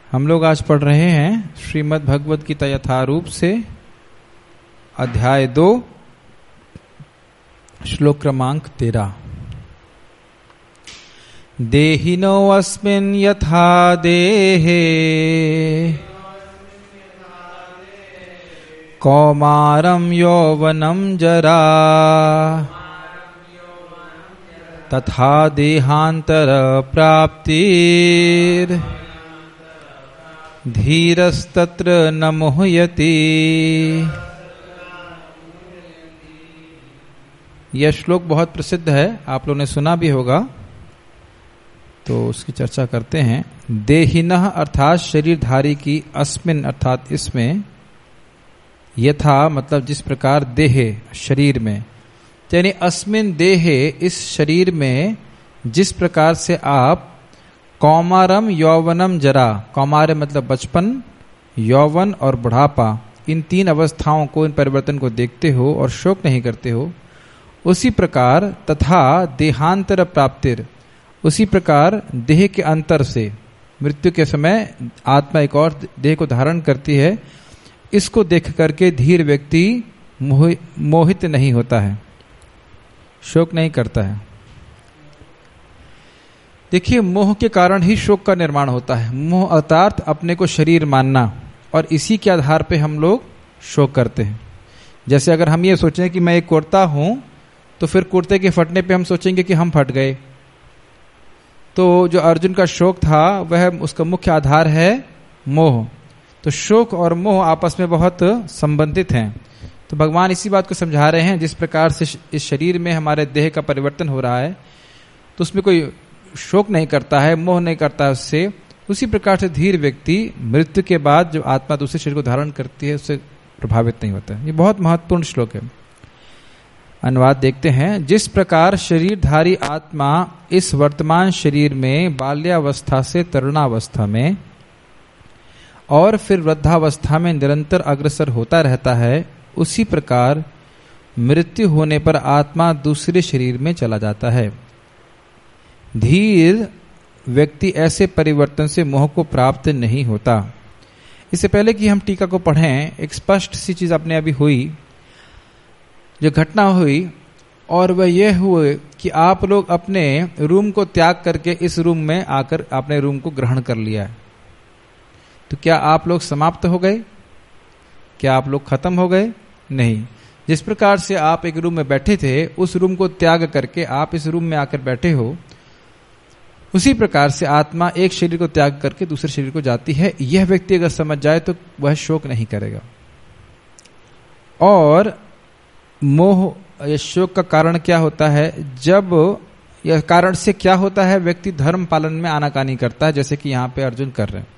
हम लोग आज पढ़ रहे हैं श्रीमद् भगवद गीता यथारूप से अध्याय 2 श्लोक क्रमांक 13। देहिनो अस्मिन् यथा देहे कौमारं यौवनं जरा तथा देहांतर प्राप्तिर् धीरस्तत्र न मोहयति। यह श्लोक बहुत प्रसिद्ध है, आप लोगों ने सुना भी होगा, तो उसकी चर्चा करते हैं। देहिनः अर्थात शरीरधारी की, अस्मिन् अर्थात इसमें, यथा मतलब जिस प्रकार, देहे शरीर में, यानी अस्मिन् देहे इस शरीर में जिस प्रकार से आप कौमारम यौवनम जरा, कौमार मतलब बचपन, यौवन और बुढ़ापा, इन तीन अवस्थाओं को, इन परिवर्तन को देखते हो और शोक नहीं करते हो, उसी प्रकार तथा देहांतर प्राप्तिर, उसी प्रकार देह के अंतर से मृत्यु के समय आत्मा एक और देह को धारण करती है, इसको देख करके धीर व्यक्ति मोहित नहीं होता है, शोक नहीं करता है। देखिए, मोह के कारण ही शोक का निर्माण होता है। मोह अर्थात अपने को शरीर मानना, और इसी के आधार पे हम लोग शोक करते हैं। जैसे अगर हम ये सोचें कि मैं एक कुर्ता हूं, तो फिर कुर्ते के फटने पे हम सोचेंगे कि हम फट गए। तो जो अर्जुन का शोक था वह उसका मुख्य आधार है मोह। तो शोक और मोह आपस में बहुत संबंधित हैं। तो भगवान इसी बात को समझा रहे हैं, जिस प्रकार से इस शरीर में हमारे देह का परिवर्तन हो रहा है, तो उसमें कोई शोक नहीं करता है, मोह नहीं करता है उससे, उसी प्रकार से धीर व्यक्ति मृत्यु के बाद जो आत्मा दूसरे शरीर को धारण करती है उससे प्रभावित नहीं होता है। ये बहुत महत्वपूर्ण श्लोक है। अनुवाद देखते हैं। जिस प्रकार शरीरधारी आत्मा इस वर्तमान शरीर में बाल्यावस्था से तरुणावस्था में और फिर वृद्धावस्था में निरंतर अग्रसर होता रहता है, उसी प्रकार मृत्यु होने पर आत्मा दूसरे शरीर में चला जाता है। धीर व्यक्ति ऐसे परिवर्तन से मोह को प्राप्त नहीं होता। इससे पहले कि हम टीका को पढ़ें, एक स्पष्ट सी चीज अपने अभी हुई, जो घटना हुई, और वह यह हुए कि आप लोग अपने रूम को त्याग करके इस रूम में आकर अपने रूम को ग्रहण कर लिया है। तो क्या आप लोग समाप्त हो गए? क्या आप लोग खत्म हो गए? नहीं। जिस प्रकार से आप एक रूम में बैठे थे, उस रूम को त्याग करके आप इस रूम में आकर बैठे हो, उसी प्रकार से आत्मा एक शरीर को त्याग करके दूसरे शरीर को जाती है। यह व्यक्ति अगर समझ जाए तो वह शोक नहीं करेगा। और मोह या शोक का कारण क्या होता है? जब यह कारण से क्या होता है, व्यक्ति धर्म पालन में आनाकानी करता है, जैसे कि यहां पे अर्जुन कर रहे हैं।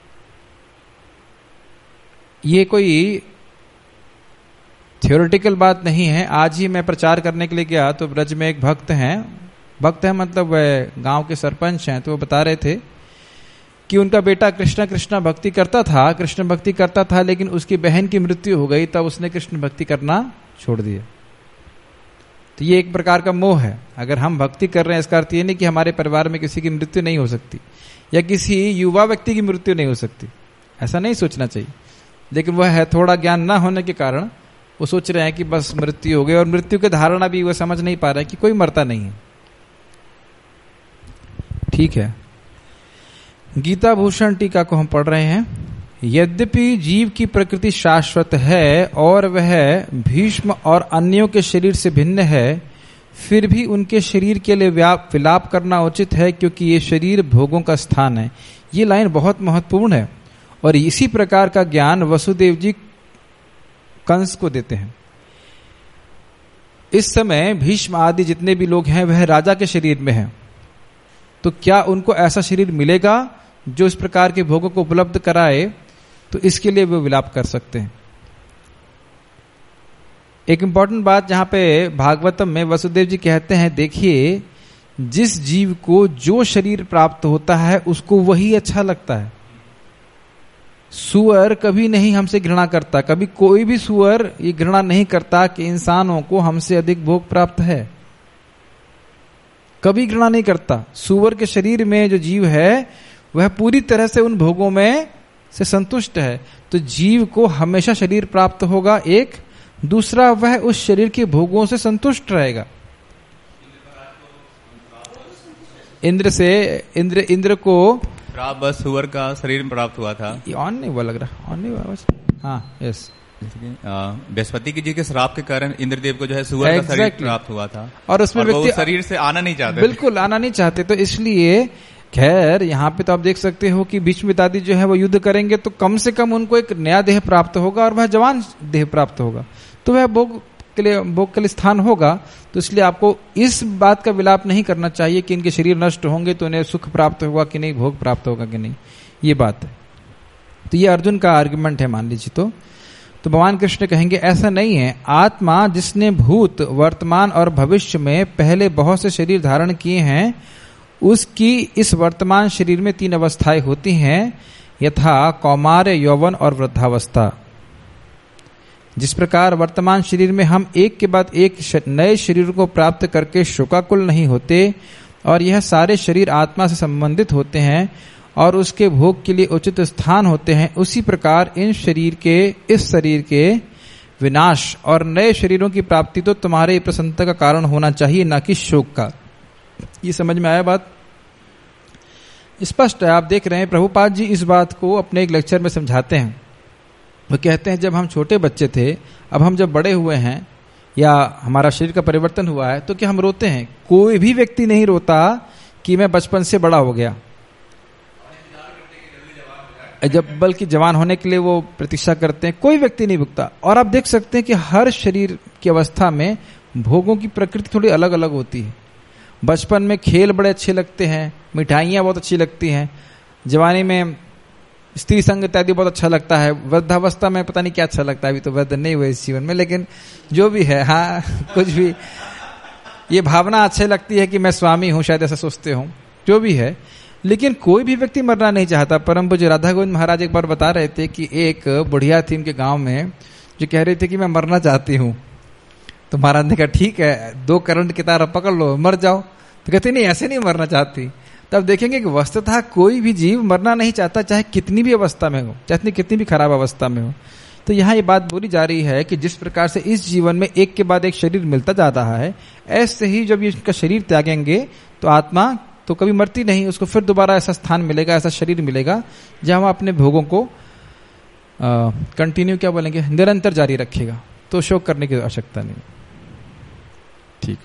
ये कोई थियोरेटिकल बात नहीं है। आज ही मैं प्रचार करने के लिए गया, तो ब्रज में एक भक्त हैं मतलब वह गांव के सरपंच हैं, तो वो बता रहे थे कि उनका बेटा कृष्ण कृष्ण भक्ति करता था, लेकिन उसकी बहन की मृत्यु हो गई, तब उसने कृष्ण भक्ति करना छोड़ दिया। तो ये एक प्रकार का मोह है। अगर हम भक्ति कर रहे हैं, इसका अर्थ ये नहीं कि हमारे परिवार में किसी की मृत्यु नहीं हो सकती, या किसी युवा व्यक्ति की मृत्यु नहीं हो सकती, ऐसा नहीं सोचना चाहिए। लेकिन वह है थोड़ा ज्ञान ना होने के कारण वो सोच रहे हैं कि बस मृत्यु हो गई, और मृत्यु के धारणा भी वो समझ नहीं पा रहा है कि कोई मरता नहीं है। ठीक है, गीता भूषण टीका को हम पढ़ रहे हैं। यद्यपि जीव की प्रकृति शाश्वत है और वह भीष्म और अन्यों के शरीर से भिन्न है, फिर भी उनके शरीर के लिए विलाप करना उचित है, क्योंकि ये शरीर भोगों का स्थान है। ये लाइन बहुत महत्वपूर्ण है, और इसी प्रकार का ज्ञान वसुदेव जी कंस को देते हैं। इस समय भीष्म आदि जितने भी लोग हैं वह राजा के शरीर में हैं, तो क्या उनको ऐसा शरीर मिलेगा जो इस प्रकार के भोगों को उपलब्ध कराए? तो इसके लिए वो विलाप कर सकते हैं। एक इंपॉर्टेंट बात जहां पे भागवतम में वसुदेव जी कहते हैं, देखिए, जिस जीव को जो शरीर प्राप्त होता है उसको वही अच्छा लगता है। सुअर कभी नहीं हमसे घृणा करता, कभी कोई भी सुअर ये घृणा नहीं करता कि इंसानों को हमसे अधिक भोग प्राप्त है, कभी घृणा नहीं करता। सुअर के शरीर में जो जीव है वह पूरी तरह से उन भोगों में से संतुष्ट है। तो जीव को हमेशा शरीर प्राप्त होगा, एक। दूसरा, वह उस शरीर के भोगों से संतुष्ट रहेगा। इंद्र को बस सुअर का शरीर प्राप्त हुआ था। ऑन नहीं हुआ लग रहा, ऑन नहीं हुआ बस। हाँ, यस। बृहस्पति जी के श्राप के कारण इंद्रदेव को जो है सुअर का शरीर प्राप्त हुआ था, और उसमें व्यक्ति शरीर से आना नहीं चाहते, बिल्कुल आना नहीं चाहते। तो इसलिए खैर यहाँ पे तो आप देख सकते हो कि भीष्म पितामह जो है वो युद्ध करेंगे तो कम से कम उनको एक नया देह प्राप्त होगा और वह जवान देह प्राप्त होगा, तो वह भोग के लिए स्थान होगा। तो इसलिए आपको इस बात का विलाप नहीं करना चाहिए कि इनके शरीर नष्ट होंगे तो इन्हें सुख प्राप्त होगा कि नहीं, भोग प्राप्त होगा कि नहीं, ये बात है। तो ये अर्जुन का आर्गुमेंट है, मान लीजिए। तो भगवान कृष्ण कहेंगे ऐसा नहीं है। आत्मा जिसने भूत, वर्तमान और भविष्य में पहले बहुत से शरीर धारण किए हैं, उसकी इस वर्तमान शरीर में 3 अवस्थाएं होती हैं, यथा कौमार्य, यौवन और वृद्धावस्था। जिस प्रकार वर्तमान शरीर में हम एक के बाद एक नए शरीर को प्राप्त करके शोकाकुल नहीं होते और यह सारे शरीर आत्मा से संबंधित होते हैं और उसके भोग के लिए उचित स्थान होते हैं, उसी प्रकार इस शरीर के विनाश और नए शरीरों की प्राप्ति तो तुम्हारे प्रसन्नता का कारण होना चाहिए, न कि शोक का। ये समझ में आया बात? स्पष्ट है। आप देख रहे हैं प्रभुपाद जी इस बात को अपने एक लेक्चर में समझाते हैं। वो कहते हैं जब हम छोटे बच्चे थे, अब हम जब बड़े हुए हैं या हमारा शरीर का परिवर्तन हुआ है, तो क्या हम रोते हैं? कोई भी व्यक्ति नहीं रोता कि मैं बचपन से बड़ा हो गया, जब बल्कि जवान होने के लिए वो प्रतीक्षा करते हैं। कोई व्यक्ति नहीं भुगता। और आप देख सकते हैं कि हर शरीर की अवस्था में भोगों की प्रकृति थोड़ी अलग अलग होती है। बचपन में खेल बड़े अच्छे लगते हैं, मिठाइयाँ बहुत अच्छी लगती हैं, जवानी में स्त्री संग इत्यादि बहुत अच्छा लगता है, वृद्धावस्था में पता नहीं क्या अच्छा लगता है, अभी तो वृद्ध नहीं हुए इस जीवन में, लेकिन जो भी है, हाँ कुछ भी ये भावना अच्छे लगती है कि मैं स्वामी हूँ, शायद ऐसा सोचते हूँ, जो भी है। लेकिन कोई भी व्यक्ति मरना नहीं चाहता। परम पूज्य राधा गोविंद महाराज एक बार बता रहे थे कि एक बुढ़िया थी उनके गांव में जो कह रही थी कि मैं मरना चाहती हूँ। तो महाराज ने कहा ठीक है, 2 करंट की तार पकड़ लो, मर जाओ। तो कहती नहीं, ऐसे नहीं मरना चाहती। तब देखेंगे कि वस्तुतः कोई भी जीव मरना नहीं चाहता, चाहे कितनी भी अवस्था में हो, चाहे कितनी भी खराब अवस्था में हो। तो यहाँ ये बात बोली जा रही है कि जिस प्रकार से इस जीवन में एक के बाद एक शरीर मिलता जा रहा है, ऐसे ही जब ये इसका शरीर त्यागेंगे तो आत्मा तो कभी मरती नहीं, उसको फिर दोबारा ऐसा स्थान मिलेगा, ऐसा शरीर मिलेगा जहां वह अपने भोगों को कंटिन्यू क्या बोलेंगे, निरंतर जारी रखेगा। तो शोक करने की आवश्यकता नहीं। ठीक।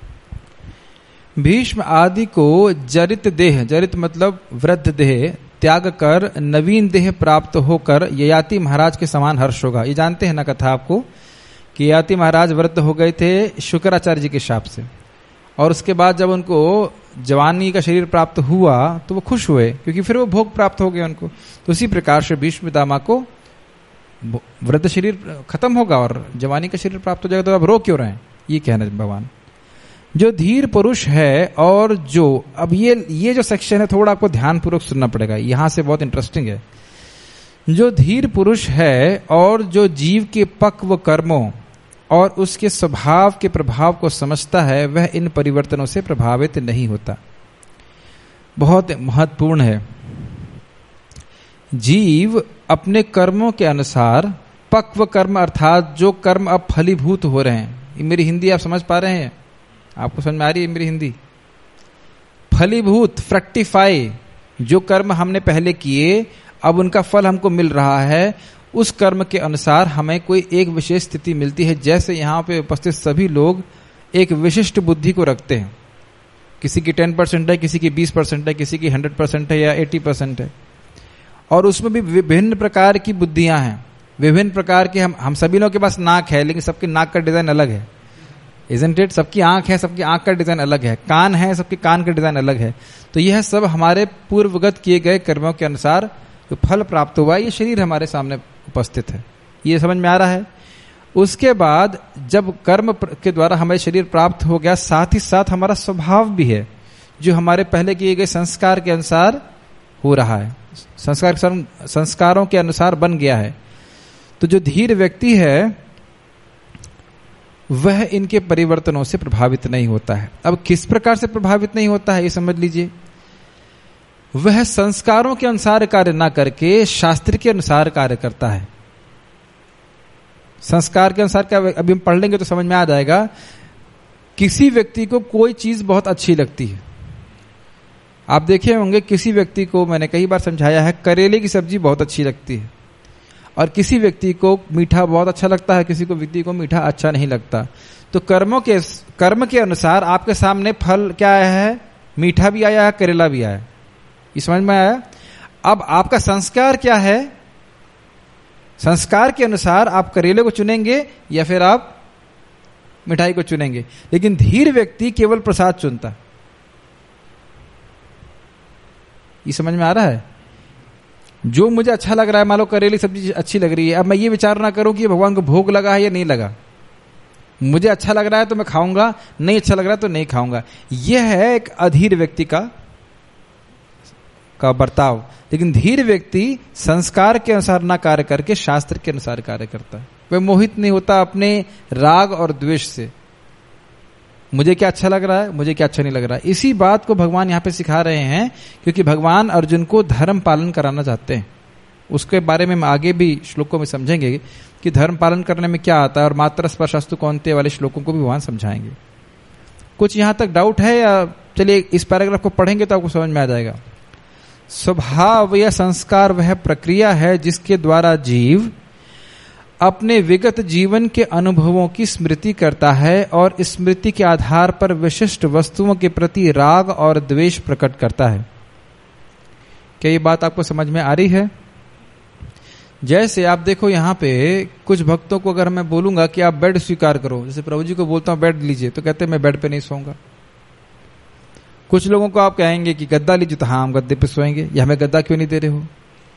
भीष्म आदि को जरित देह, जरित मतलब वृद्ध देह त्याग कर नवीन देह प्राप्त होकर ययाति महाराज के समान हर्ष होगा। ये जानते हैं ना कथा आपको कि ययाति महाराज वृद्ध हो गए थे शुक्राचार्य जी के शाप से, और उसके बाद जब उनको जवानी का शरीर प्राप्त हुआ तो वो खुश हुए क्योंकि फिर वो भोग प्राप्त हो गए उनको। तो उसी प्रकार से भीष्म पितामह को वृद्ध शरीर खत्म होगा और जवानी का शरीर प्राप्त हो जाएगा। तो अब रो क्यों रहे हैं, ये कहना भगवान। जो धीर पुरुष है और जो, अब ये जो सेक्शन है थोड़ा आपको ध्यान पूर्वक सुनना पड़ेगा, यहां से बहुत इंटरेस्टिंग है। जो धीर पुरुष है और जो जीव के पक्व कर्मों और उसके स्वभाव के प्रभाव को समझता है, वह इन परिवर्तनों से प्रभावित नहीं होता। बहुत महत्वपूर्ण है। जीव अपने कर्मों के अनुसार, पक्व कर्म अर्थात जो कर्म अब फलीभूत हो रहे हैं, मेरी हिंदी आप समझ पा रहे हैं? आपको समझ में आ रही है मेरी हिंदी? फलीभूत, फ्रक्टिफाई, जो कर्म हमने पहले किए अब उनका फल हमको मिल रहा है, उस कर्म के अनुसार हमें कोई एक विशेष स्थिति मिलती है। जैसे यहाँ पे उपस्थित सभी लोग एक विशिष्ट बुद्धि को रखते हैं, किसी की 10% है, किसी की 20% है, किसी की 100% है या 80% है, और उसमें भी विभिन्न प्रकार की बुद्धियां हैं, विभिन्न प्रकार के। हम सभी लोगों के पास नाक है, लेकिन सबकी नाक का डिजाइन अलग है, इजंट इट? सबकी आंख है, सबकी आंख का डिजाइन अलग है, कान है, सबके कान का डिजाइन अलग है। तो यह सब हमारे पूर्वगत किए गए कर्मों के अनुसार जो फल प्राप्त हुआ, ये शरीर हमारे सामने उपस्थित है। ये समझ में आ रहा है? उसके बाद जब कर्म के द्वारा हमें शरीर प्राप्त हो गया, साथ ही साथ हमारा स्वभाव भी है जो हमारे पहले किए गए संस्कार के अनुसार हो रहा है, संस्कारों के अनुसार बन गया है। तो जो धीर व्यक्ति है वह इनके परिवर्तनों से प्रभावित नहीं होता है। अब किस प्रकार से प्रभावित नहीं होता है ये समझ लीजिए। वह संस्कारों के अनुसार कार्य ना करके शास्त्र के अनुसार कार्य करता है। संस्कार के अनुसार क्या, अभी हम पढ़ लेंगे तो समझ में आ जाएगा। किसी व्यक्ति को कोई चीज बहुत अच्छी लगती है, आप देखे होंगे किसी व्यक्ति को, मैंने कई बार समझाया है, करेले की सब्जी बहुत अच्छी लगती है, और किसी व्यक्ति को मीठा बहुत अच्छा लगता है, किसी को व्यक्ति को मीठा अच्छा नहीं लगता। तो कर्म के अनुसार आपके सामने फल क्या आया है, मीठा भी आया है, करेला भी आया है। ये समझ में आया? अब आपका संस्कार क्या है, संस्कार के अनुसार आप करेले को चुनेंगे या फिर आप मिठाई को चुनेंगे। लेकिन धीर व्यक्ति केवल प्रसाद चुनता। ये समझ में आ रहा है? जो मुझे अच्छा लग रहा है, मान लो करेली सब्जी अच्छी लग रही है, अब मैं ये विचार ना करूं कि भगवान को भोग लगा है या नहीं लगा। मुझे अच्छा लग रहा है तो मैं खाऊंगा, नहीं अच्छा लग रहा है तो नहीं खाऊंगा। यह है एक अधीर व्यक्ति का बर्ताव। लेकिन धीर व्यक्ति संस्कार के अनुसार ना कार्य करके शास्त्र के अनुसार कार्य करता है। वह मोहित नहीं होता अपने राग और द्वेष से, मुझे क्या अच्छा लग रहा है, मुझे क्या अच्छा नहीं लग रहा है। इसी बात को भगवान यहां पे सिखा रहे हैं, क्योंकि भगवान अर्जुन को धर्म पालन कराना चाहते हैं। उसके बारे में हम आगे भी श्लोकों में समझेंगे कि धर्म पालन करने में क्या आता है, और मात्र स्पर्शास्तु कौनते वाले श्लोकों को भी भगवान समझाएंगे। कुछ यहां तक डाउट है या चलिए इस पैराग्राफ को पढ़ेंगे तो आपको समझ में आ जाएगा। स्वभाव या संस्कार वह प्रक्रिया है जिसके द्वारा जीव अपने विगत जीवन के अनुभवों की स्मृति करता है और स्मृति के आधार पर विशिष्ट वस्तुओं के प्रति राग और द्वेष प्रकट करता है। क्या ये बात आपको समझ में आ रही है? जैसे आप देखो यहां पे कुछ भक्तों को अगर मैं बोलूंगा कि आप बेड स्वीकार करो, जैसे प्रभु जी को बोलता हूं बेड लीजिए, तो कहते हैं मैं बेड पे नहीं सोऊंगा। कुछ लोगों को आप कहेंगे कि गद्दा लीजिए, तो हाँ हम गद्दे पे सोएंगे, या हमें गद्दा क्यों नहीं दे रहे हो।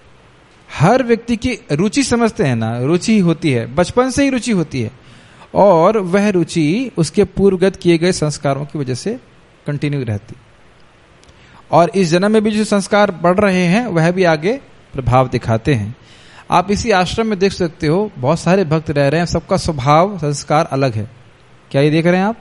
हर व्यक्ति की रुचि समझते हैं ना, रुचि होती है, बचपन से ही रुचि होती है, और वह रुचि उसके पूर्वगत किए गए संस्कारों की वजह से कंटिन्यू रहती। और इस जन्म में भी जो संस्कार बढ़ रहे हैं वह भी आगे प्रभाव दिखाते हैं। आप इसी आश्रम में देख सकते हो, बहुत सारे भक्त रह रहे हैं, सबका स्वभाव संस्कार अलग है। क्या ये देख रहे हैं आप?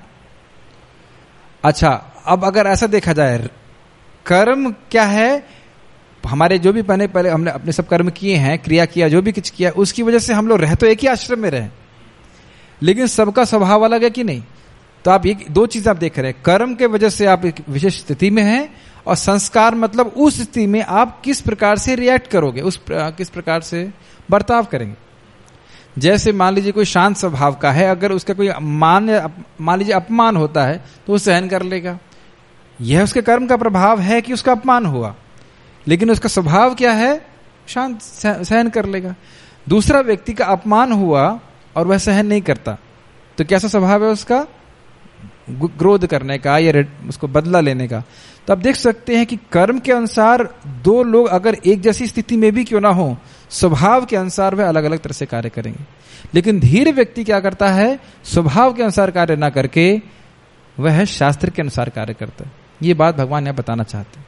अच्छा, अब अगर ऐसा देखा जाए, कर्म क्या है, हमारे जो भी पहले हमने अपने सब कर्म किए हैं, क्रिया किया, जो भी कुछ किया, उसकी वजह से हम लोग रह तो एक ही आश्रम में रहे, लेकिन सबका स्वभाव अलग है कि नहीं। तो आप ये दो चीज आप देख रहे हैं, कर्म के वजह से आप एक विशेष स्थिति में हैं, और संस्कार मतलब उस स्थिति में आप किस प्रकार से रिएक्ट करोगे, किस प्रकार से बर्ताव करेंगे। जैसे मान लीजिए कोई शांत स्वभाव का है, अगर उसका कोई मान लीजिए अपमान होता है तो वो सहन कर लेगा। यह उसके कर्म का प्रभाव है कि उसका अपमान हुआ, लेकिन उसका स्वभाव क्या है, शांत, सहन कर लेगा। दूसरा व्यक्ति का अपमान हुआ और वह सहन नहीं करता, तो कैसा स्वभाव है उसका, क्रोध करने का या उसको बदला लेने का। तो आप देख सकते हैं कि कर्म के अनुसार दो लोग अगर एक जैसी स्थिति में भी क्यों ना हो, स्वभाव के अनुसार वह अलग अलग तरह से कार्य करेंगे। लेकिन धीर व्यक्ति क्या करता है, स्वभाव के अनुसार कार्य ना करके वह शास्त्र के अनुसार कार्य करता है। ये बात भगवान यहां बताना चाहते हैं।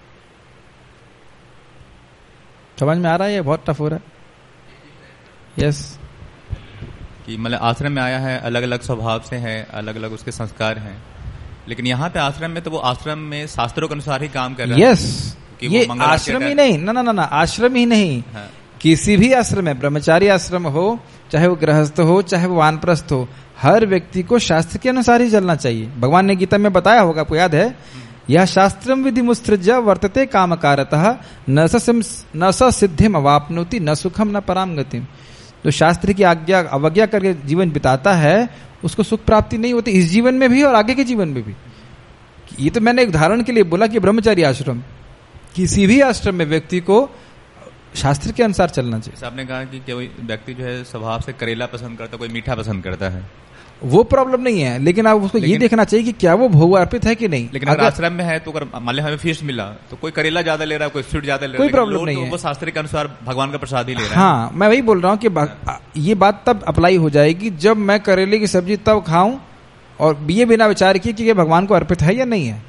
समझ में आ रहा है? ये बहुत टफ हो रहा है। यस, कि मतलब आश्रम में आया है, अलग अलग स्वभाव से है, अलग अलग उसके संस्कार हैं, लेकिन यहाँ पे आश्रम में तो वो आश्रम में शास्त्रों के अनुसार ही काम कर रहा है। यस, ये आश्रम ही नहीं, ना आश्रम ही नहीं, हाँ। किसी भी आश्रम में, ब्रह्मचारी आश्रम हो, चाहे वो गृहस्थ हो, चाहे वो वानप्रस्थ हो, हर व्यक्ति को शास्त्र के अनुसार ही चलना चाहिए। भगवान ने गीता में बताया होगा, आपको याद है, यह शास्त्रम विधि मुत्सृज्य वर्तते कामकारतः न स सिद्धिम अवाप्नोति न सुखम न पराम गतिम। तो शास्त्र की आज्ञा अवज्ञा करके जीवन बिताता है, उसको सुख प्राप्ति नहीं होती, इस जीवन में भी और आगे के जीवन में भी। ये तो मैंने एक उदाहरण के लिए बोला कि ब्रह्मचारी आश्रम, किसी भी आश्रम में व्यक्ति को शास्त्र के अनुसार चलना चाहिए। आपने कहा कि कोई व्यक्ति जो है स्वभाव से करेला पसंद करता है, कोई मीठा पसंद करता है, वो प्रॉब्लम नहीं है, लेकिन आप उसको ये देखना चाहिए कि क्या वो भोग अर्पित है कि नहीं। लेकिन अगर आश्रम में है तो अगर मान ली हमें फिश मिला तो कोई करेला ज्यादा ले रहा है, कोई स्वीट ज्यादा ले रहा है, कोई प्रॉब्लम नहीं है, वो शास्त्र के अनुसार भगवान का प्रसाद ही ले रहा है। हाँ, मैं वही बोल रहा हूँ कि ये बात तब अप्लाई हो जाएगी जब मैं करेले की सब्जी तब खाऊं और ये बिना विचार किए कि ये भगवान को अर्पित है या नहीं है।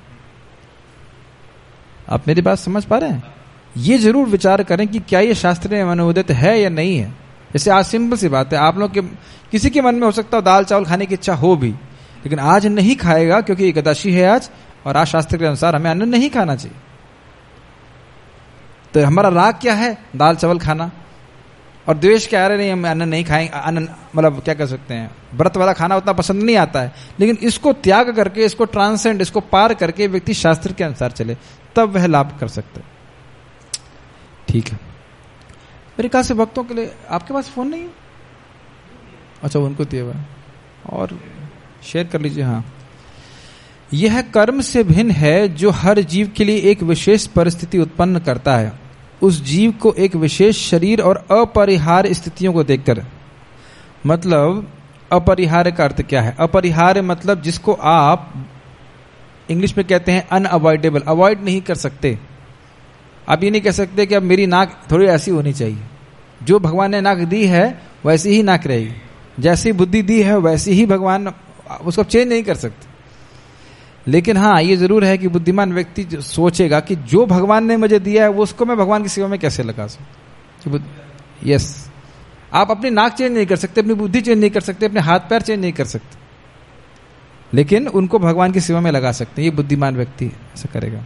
आप मेरी बात समझ पा रहे हैं? ये जरूर विचार करें कि क्या ये शास्त्र में अनुमोदित है या नहीं है। जैसे आज सिंपल सी बात है, आप लोग के किसी के मन में हो सकता है दाल चावल खाने की इच्छा हो भी, लेकिन आज नहीं खाएगा क्योंकि एकादशी है आज, और आज शास्त्र के अनुसार हमें अन्न नहीं खाना चाहिए। तो हमारा राग क्या है? दाल चावल खाना। और द्वेष क्या है? नहीं, हम अन्न नहीं खाएंगे, अन्न मतलब क्या कह सकते हैं, व्रत वाला खाना उतना पसंद नहीं आता है। लेकिन इसको त्याग करके, इसको ट्रांसेंड, इसको पार करके व्यक्ति शास्त्र के अनुसार चले, तब वह लाभ कर सकते। ठीक है, मेरे ख्याल से भक्तों के लिए आपके पास फोन नहीं है? अच्छा, उनको दिया हुआ और शेयर कर लीजिए। हाँ, यह कर्म से भिन्न है जो हर जीव के लिए एक विशेष परिस्थिति उत्पन्न करता है, उस जीव को एक विशेष शरीर और अपरिहार्य स्थितियों को देखकर। मतलब अपरिहार्य का अर्थ क्या है? अपरिहार्य मतलब जिसको आप इंग्लिश में कहते हैं अनअवॉइडेबल, अवॉइड नहीं कर सकते। आप ये नहीं कह सकते कि अब मेरी नाक थोड़ी ऐसी होनी चाहिए। जो भगवान ने नाक दी है वैसी ही नाक रहेगी, जैसी बुद्धि दी है वैसी ही भगवान, उसको चेंज नहीं कर सकते। लेकिन हाँ, ये जरूर है कि बुद्धिमान व्यक्ति सोचेगा कि जो भगवान ने मुझे दिया है वो उसको मैं भगवान की सेवा में कैसे लगा सकूं। यस, आप अपनी नाक चेंज नहीं कर सकते, अपनी बुद्धि चेंज नहीं कर सकते, अपने हाथ पैर चेंज नहीं कर सकते, लेकिन उनको भगवान की सेवा में लगा सकते हैं। ये बुद्धिमान व्यक्ति ऐसा करेगा।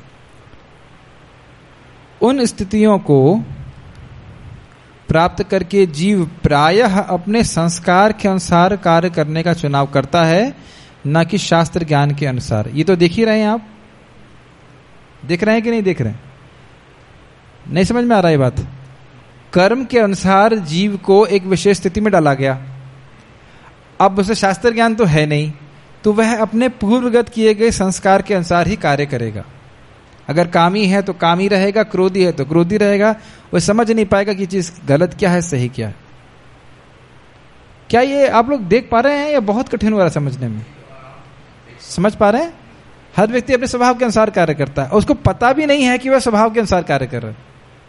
उन स्थितियों को प्राप्त करके जीव प्रायः अपने संस्कार के अनुसार कार्य करने का चुनाव करता है, न कि शास्त्र ज्ञान के अनुसार। ये तो देख ही रहे हैं आप, देख रहे हैं कि नहीं देख रहे हैं? नहीं समझ में आ रहा है बात? कर्म के अनुसार जीव को एक विशेष स्थिति में डाला गया। अब उसे शास्त्र ज्ञान तो है नहीं, तो वह अपने पूर्वगत किए गए संस्कार के अनुसार ही कार्य करेगा। अगर कामी है तो कामी रहेगा, क्रोधी है तो क्रोधी रहेगा। वह समझ नहीं पाएगा कि चीज गलत क्या है, सही क्या है। क्या ये आप लोग देख पा रहे हैं या बहुत कठिन हो रहा है समझने में? समझ पा रहे हैं? हर व्यक्ति अपने स्वभाव के अनुसार कार्य करता है, उसको पता भी नहीं है कि वह स्वभाव के अनुसार कार्य कर रहा है।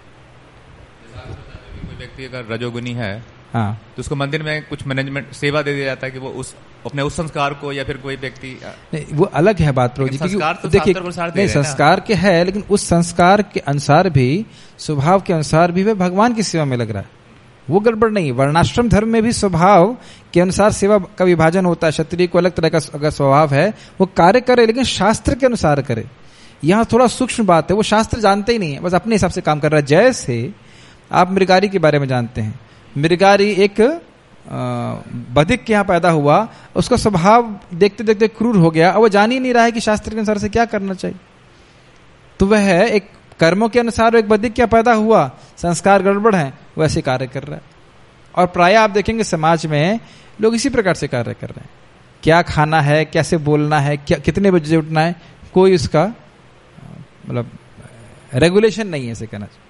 कोई व्यक्ति अगर रजोगुनी है, हाँ, तो उसको मंदिर में कुछ मैनेजमेंट सेवा दे दिया जाता है कि वो अपने उस संस्कार को, या फिर कोई व्यक्ति नहीं, वो अलग है बात प्रभु जी। तो देखिए, नहीं, संस्कार के है, लेकिन उस संस्कार के अनुसार भी, स्वभाव के अनुसार भी वह भगवान की सेवा में लग रहा है, वो गड़बड़ नहीं है। वर्णाश्रम धर्म में भी स्वभाव के अनुसार सेवा का विभाजन होता है। क्षत्रिय को अलग तरह का अगर स्वभाव है, वो कार्य करे, लेकिन शास्त्र के अनुसार करे। यहाँ थोड़ा सूक्ष्म बात है, वो शास्त्र जानते ही नहीं है, बस अपने हिसाब से काम कर रहा है। जैसे आप मृगारी के बारे में जानते हैं, मृगारी एक बधिक के यहाँ पैदा हुआ, उसका स्वभाव देखते देखते क्रूर हो गया, और वो जान ही नहीं रहा है कि शास्त्र के अनुसार से क्या करना चाहिए। तो वह एक कर्मों के अनुसार एक बधिक क्या पैदा हुआ, संस्कार गड़बड़ है, वैसे कार्य कर रहा है। और प्राय आप देखेंगे समाज में लोग इसी प्रकार से कार्य कर रहे हैं। क्या खाना है, कैसे बोलना है, क्या कितने बजे उठना है, कोई उसका मतलब रेगुलेशन नहीं है, ऐसे कहना चाहिए।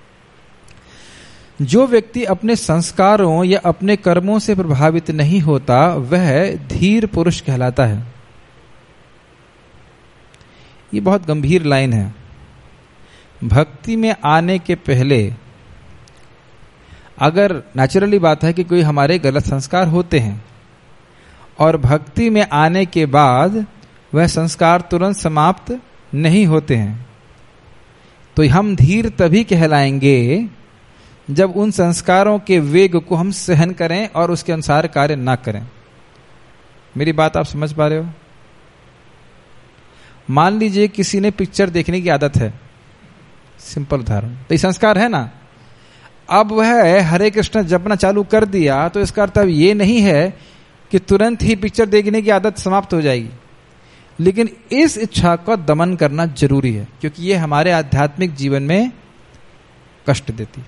जो व्यक्ति अपने संस्कारों या अपने कर्मों से प्रभावित नहीं होता, वह धीर पुरुष कहलाता है। ये बहुत गंभीर लाइन है। भक्ति में आने के पहले अगर नेचुरली बात है कि कोई हमारे गलत संस्कार होते हैं, और भक्ति में आने के बाद वह संस्कार तुरंत समाप्त नहीं होते हैं, तो हम धीर तभी कहलाएंगे जब उन संस्कारों के वेग को हम सहन करें और उसके अनुसार कार्य ना करें। मेरी बात आप समझ पा रहे हो? मान लीजिए किसी ने पिक्चर देखने की आदत है, सिंपल उदाहरण, तो ये संस्कार है ना। अब वह हरे कृष्ण जपना चालू कर दिया, तो इसका अर्थ अब ये नहीं है कि तुरंत ही पिक्चर देखने की आदत समाप्त हो जाएगी, लेकिन इस इच्छा का दमन करना जरूरी है, क्योंकि ये हमारे आध्यात्मिक जीवन में कष्ट देती।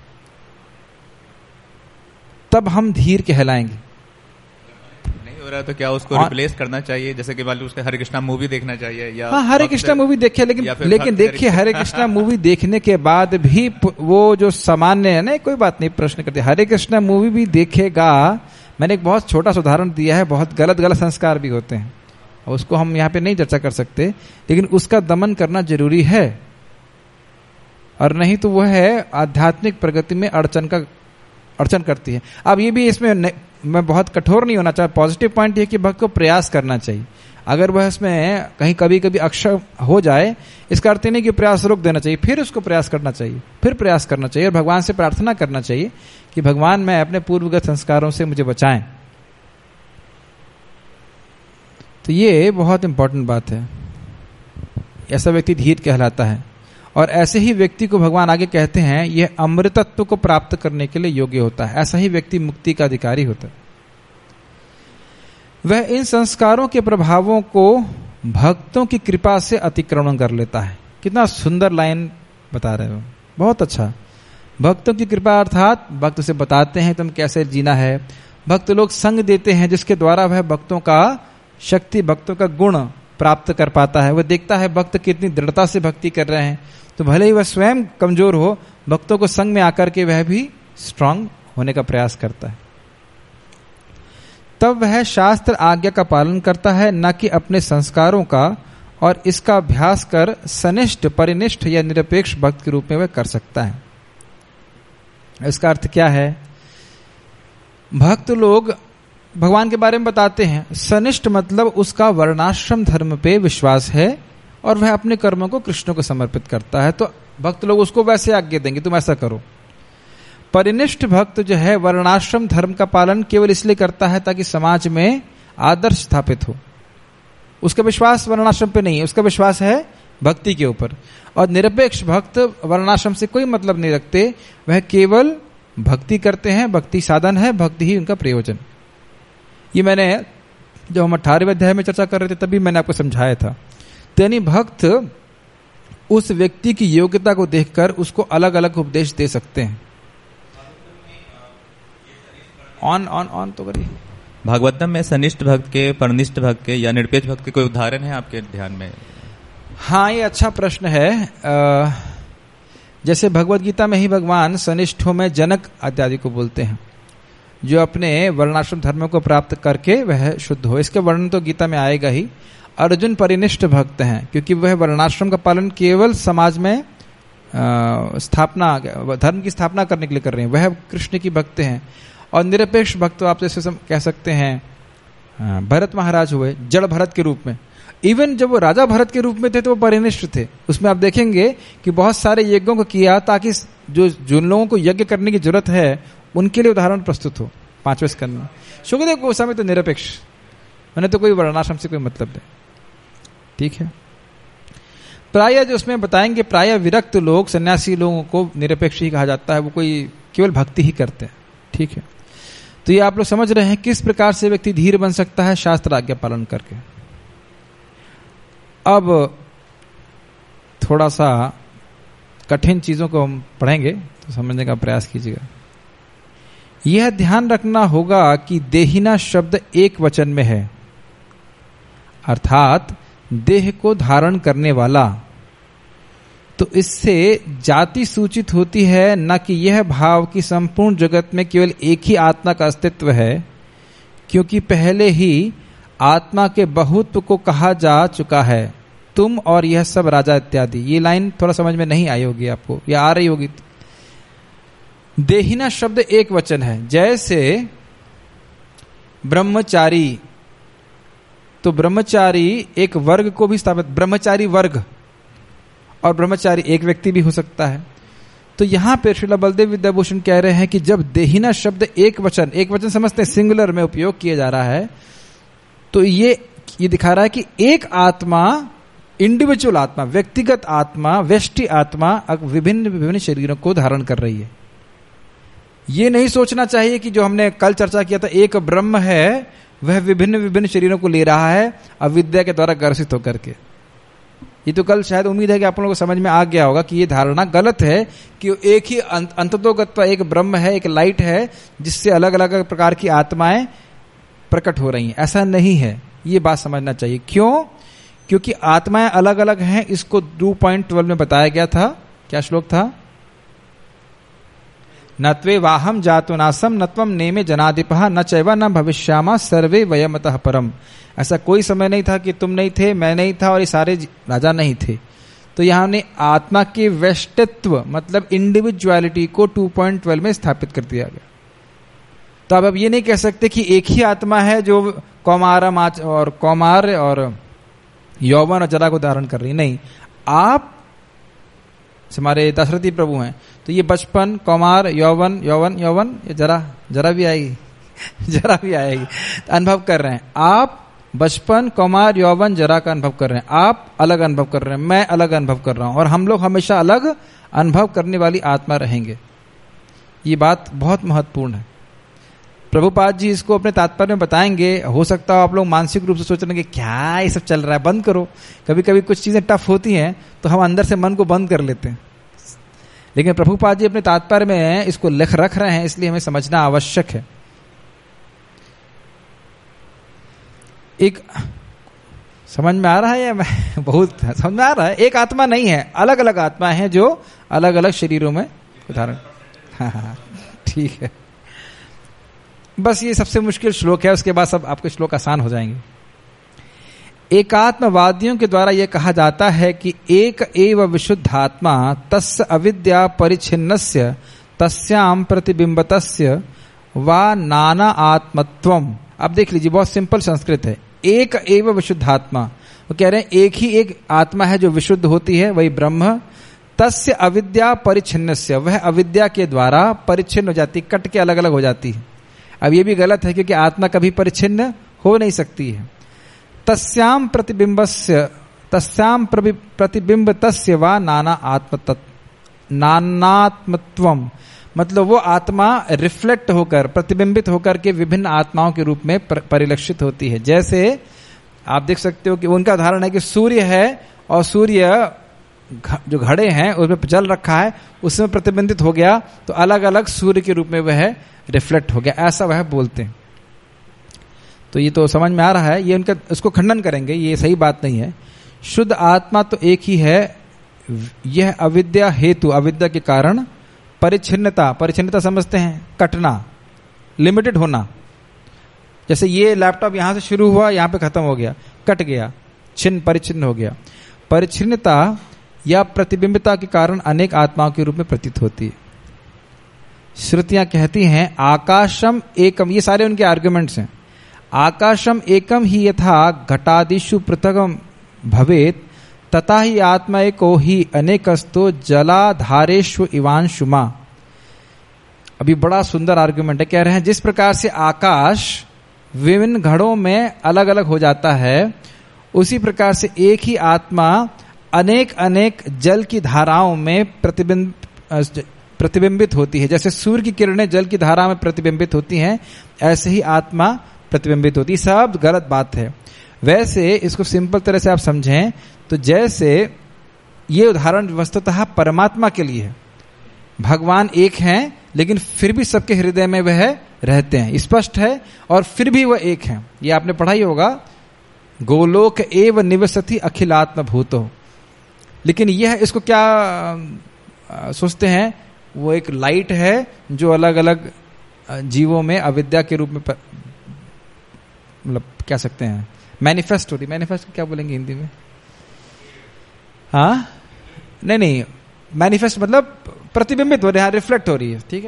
तब हम धीर कहलाएंगे। नहीं हो रहा तो क्या उसको रिप्लेस करना चाहिए? जैसे कि मान लो उसके हरे कृष्णा मूवी देखना चाहिए, या हाँ, हरे कृष्णा मूवी देखे, लेकिन देखिए हरे कृष्णा मूवी देखने के बाद भी वो जो सामान्य है ना, कोई बात नहीं, प्रश्न करते, हरे कृष्णा मूवी भी देखेगा। मैंने एक बहुत छोटा सा उदाहरण दिया है, बहुत गलत गलत संस्कार भी होते हैं, उसको हम यहाँ पे नहीं चर्चा कर सकते, लेकिन उसका दमन करना जरूरी है, और नहीं तो वह है आध्यात्मिक प्रगति में अड़चन करती है। अब ये भी इसमें मैं बहुत कठोर नहीं होना चाहता। पॉजिटिव पॉइंट ये कि भक्त को प्रयास करना चाहिए। अगर वह इसमें कहीं कभी कभी अक्षम हो जाए, इसका अर्थ नहीं कि प्रयास रोक देना चाहिए, फिर उसको प्रयास करना चाहिए, फिर प्रयास करना चाहिए, और भगवान से प्रार्थना करना चाहिए कि भगवान मैं अपने पूर्वगत संस्कारों से मुझे बचाएं। तो ये बहुत इंपॉर्टेंट बात है। ऐसा व्यक्ति धीर कहलाता है। और ऐसे ही व्यक्ति को भगवान आगे कहते हैं यह अमृतत्व को प्राप्त करने के लिए योग्य होता है। ऐसा ही व्यक्ति मुक्ति का अधिकारी होता है। वह इन संस्कारों के प्रभावों को भक्तों की कृपा से अतिक्रमण कर लेता है। कितना सुंदर लाइन बता रहे हो, बहुत अच्छा। भक्तों की कृपा अर्थात भक्त से बताते हैं तुम कैसे जीना है, भक्त लोग संग देते हैं जिसके द्वारा वह भक्तों का शक्ति, भक्तों का गुण प्राप्त कर पाता है। वह देखता है भक्त कितनी दृढ़ता से भक्ति कर रहे हैं, तो भले ही वह स्वयं कमजोर हो, भक्तों को संग में आकर के वह भी स्ट्रांग होने का प्रयास करता है। तब वह शास्त्र आज्ञा का पालन करता है, न कि अपने संस्कारों का, और इसका अभ्यास कर सनिष्ठ, परिनिष्ठ या निरपेक्ष भक्त के रूप में वह कर सकता है। इसका अर्थ क्या है? भक्त लोग भगवान के बारे में बताते हैं। सनिष्ठ मतलब उसका वर्णाश्रम धर्म पे विश्वास है और वह अपने कर्मों को कृष्ण को समर्पित करता है, तो भक्त लोग उसको वैसे आज्ञा देंगे तुम ऐसा करो। परिनिष्ठ भक्त जो है वर्णाश्रम धर्म का पालन केवल इसलिए करता है ताकि समाज में आदर्श स्थापित हो। उसका विश्वास वर्णाश्रम पे नहीं है, उसका विश्वास है भक्ति के ऊपर। और निरपेक्ष भक्त वर्णाश्रम से कोई मतलब नहीं रखते, वह केवल भक्ति करते हैं, भक्ति साधन है, भक्ति ही उनका प्रयोजन। ये मैंने जब हम 18वें अध्याय में चर्चा कर रहे थे तभी मैंने आपको समझाया था। यानी भक्त उस व्यक्ति की योग्यता को देखकर उसको अलग अलग उपदेश दे सकते हैं। ऑन तो करिए। भागवतम में सनिष्ठ भक्त के, परनिष्ठ भक्त के या निरपेक्ष भक्त के कोई उदाहरण है आपके ध्यान में? हाँ, ये अच्छा प्रश्न है। जैसे भगवत गीता में ही भगवान सनिष्ठों में जनक इत्यादि को बोलते हैं, जो अपने वर्णाश्रम धर्म को प्राप्त करके वह शुद्ध हो। इसके वर्णन तो गीता में आएगा ही। अर्जुन परिनिष्ठ भक्त हैं क्योंकि वह वर्णाश्रम का पालन केवल समाज में स्थापना, धर्म की स्थापना करने के लिए कर रहे हैं, वह कृष्ण की भक्त हैं। और निरपेक्ष भक्त आप जैसे कह सकते हैं भरत महाराज हुए जड़ भरत के रूप में। इवन जब वो राजा भरत के रूप में थे तो वो परिनिष्ठ थे। उसमें आप देखेंगे कि बहुत सारे यज्ञों को किया ताकि जिन लोगों को यज्ञ करने की जरूरत है उनके लिए उदाहरण प्रस्तुत हो। 5वें स्कंद में सुखदेव गोस्वामी तो निरपेक्ष, मैंने तो कोई वर्णाश्रम से कोई मतलब नहीं। ठीक है, प्राय जो उसमें बताएंगे प्राय विरक्त लोग, सन्यासी लोगों को निरपेक्ष ही कहा जाता है, वो कोई केवल भक्ति ही करते हैं। ठीक है, तो ये आप लोग समझ रहे हैं किस प्रकार से व्यक्ति धीर बन सकता है शास्त्र आज्ञा पालन करके। अब थोड़ा सा कठिन चीजों को हम पढ़ेंगे तो समझने का प्रयास कीजिएगा। यह ध्यान रखना होगा कि देहिना शब्द एक वचन में है, अर्थात देह को धारण करने वाला। तो इससे जाति सूचित होती है, न कि यह भाव कि संपूर्ण जगत में केवल एक ही आत्मा का अस्तित्व है, क्योंकि पहले ही आत्मा के बहुत्व को कहा जा चुका है, तुम और यह सब राजा इत्यादि। ये लाइन थोड़ा समझ में नहीं आई होगी आपको, या आ रही होगी। देहिना शब्द एक वचन है, जैसे ब्रह्मचारी, तो ब्रह्मचारी एक वर्ग को भी स्थापित, ब्रह्मचारी वर्ग, और ब्रह्मचारी एक व्यक्ति भी हो सकता है। तो यहां पर श्रील बलदेव विद्याभूषण कह रहे हैं कि जब देहिना शब्द एक वचन समझते हैं, सिंगुलर में उपयोग किया जा रहा है, तो ये दिखा रहा है कि एक आत्मा, इंडिविजुअल आत्मा, व्यक्तिगत आत्मा, व्यष्टि आत्मा विभिन्न विभिन्न शरीरों को धारण कर रही है। ये नहीं सोचना चाहिए कि जो हमने कल चर्चा किया था एक ब्रह्म है वह विभिन्न विभिन्न शरीरों को ले रहा है अविद्या के द्वारा ग्रसित होकर के। ये तो कल शायद उम्मीद है कि आप लोगों को समझ में आ गया होगा कि ये धारणा गलत है कि एक ही अंततोगत्व एक ब्रह्म है, एक लाइट है जिससे अलग अलग प्रकार की आत्माएं प्रकट हो रही हैं। ऐसा नहीं है, ये बात समझना चाहिए। क्यों? क्योंकि आत्माएं अलग अलग हैं। इसको 2.12 में बताया गया था। क्या श्लोक था? न त्वे वाहम जातो नासम न त्वम नेमे जनाधिपः न चैव न भविष्यामा सर्वे वयमतः परम। ऐसा कोई समय नहीं था कि तुम नहीं थे, मैं नहीं था और ये सारे राजा नहीं थे। तो यहां ने आत्मा के व्यष्टित्व मतलब इंडिविजुअलिटी को 2.12 में स्थापित कर दिया गया। तो अब ये नहीं कह सकते कि एक ही आत्मा है जो कौमार और यौवन और जरा को धारण कर रही। नहीं, आप हमारे दशरथी प्रभु हैं, तो ये बचपन, कौमार, यौवन, ये जरा भी आएगी जरा भी आएगी, अनुभव कर रहे हैं आप। बचपन, कौमार, यौवन, जरा का अनुभव कर रहे हैं। आप अलग अनुभव कर रहे हैं, मैं अलग अनुभव कर रहा हूं, और हम लोग हमेशा अलग अनुभव करने वाली आत्मा रहेंगे। ये बात बहुत महत्वपूर्ण है। प्रभुपाद जी इसको अपने तात्पर्य में बताएंगे। हो सकता हो आप लोग मानसिक रूप से सोच रहे हैं कि क्या ये सब चल रहा है, बंद करो। कभी कभी कुछ चीजें टफ होती हैं तो हम अंदर से मन को बंद कर लेते हैं, लेकिन प्रभुपाद जी अपने तात्पर्य में इसको लिख रख रहे हैं, इसलिए हमें समझना आवश्यक है। एक समझ में आ रहा है या मैं बहुत समझ में आ रहा है? एक आत्मा नहीं है, अलग अलग आत्मा है जो अलग अलग शरीरों में उदाहरण। हाँ, ठीक है। बस ये सबसे मुश्किल श्लोक है, उसके बाद सब आपके श्लोक आसान हो जाएंगे। एकात्मवादियों के द्वारा यह कहा जाता है कि एक एव विशुद्धात्मा तस्य अविद्या परिच्छिन्नस्य तस्याम प्रतिबिंबतस्य वा नाना आत्मत्वम। अब देख लीजिए, बहुत सिंपल संस्कृत है। एक एव विशुद्धात्मा, वो कह रहे हैं एक ही एक आत्मा है जो विशुद्ध होती है, वही ब्रह्म। तस्य अविद्या परिच्छिन्नस्य, वह अविद्या के द्वारा परिच्छिन्न हो जाती, कट के अलग अलग हो जाती है। अब ये भी गलत है क्योंकि आत्मा कभी परिच्छिन्न हो नहीं सकती है। तस्याम प्रतिबिंबतस्य वा नानात्मत्वम, मतलब वो आत्मा रिफ्लेक्ट होकर, प्रतिबिंबित होकर के विभिन्न आत्माओं के रूप में परिलक्षित होती है। जैसे आप देख सकते हो कि उनका उदाहरण है कि सूर्य है और सूर्य जो घड़े हैं उसमें जल रखा है, उसमें प्रतिबिंबित हो गया तो अलग अलग सूर्य के रूप में वह रिफ्लेक्ट हो गया, ऐसा वह बोलते हैं। तो ये तो समझ में आ रहा है, ये उनका उसको खंडन करेंगे, ये सही बात नहीं है। शुद्ध आत्मा तो एक ही है, यह अविद्या हेतु, अविद्या के कारण परिच्छिन्नता, परिच्छिन्नता समझते हैं कटना, लिमिटेड होना। जैसे ये लैपटॉप यहां से शुरू हुआ, यहां पे खत्म हो गया, कट गया, परिच्छिन्न हो गया। परिच्छिन्नता या प्रतिबिंबिता के कारण अनेक आत्माओं के रूप में प्रतीत होती है। श्रुतियां कहती हैं आकाशम एकम, ये सारे उनके आर्गुमेंट्स हैं। आकाशम एकम ही यथा घटादिषु पृथगम भवेत तथा ही आत्मा एको ही अनेकस्तो जलाधारेषु इवांशुमा। अभी बड़ा सुंदर आर्गुमेंट है, कह रहे हैं जिस प्रकार से आकाश विभिन्न घड़ों में अलग अलग हो जाता है, उसी प्रकार से एक ही आत्मा अनेक अनेक जल की धाराओं में प्रतिबिंबित होती है। जैसे सूर्य की किरणें जल की धारा में प्रतिबिंबित होती हैं, ऐसे ही आत्मा प्रतिबिंबित होती है। सब गलत बात है। वैसे इसको सिंपल तरह से आप समझें तो जैसे ये उदाहरण वस्तुतः परमात्मा के लिए है। भगवान एक हैं लेकिन फिर भी सबके हृदय में वह रहते हैं, स्पष्ट है, और फिर भी वह एक हैं। ये आपने पढ़ा ही होगा, गोलोक एव निवसति अखिलात्म भूतो। लेकिन यह इसको क्या सोचते हैं, वो एक लाइट है जो अलग अलग जीवों में अविद्या के रूप में मतलब क्या सकते हैं मैनिफेस्ट हो रही। मैनिफेस्ट क्या बोलेंगे हिंदी में? हाँ, नहीं, मैनिफेस्ट मतलब प्रतिबिंबित हो रही है, रिफ्लेक्ट हो रही है। ठीक है,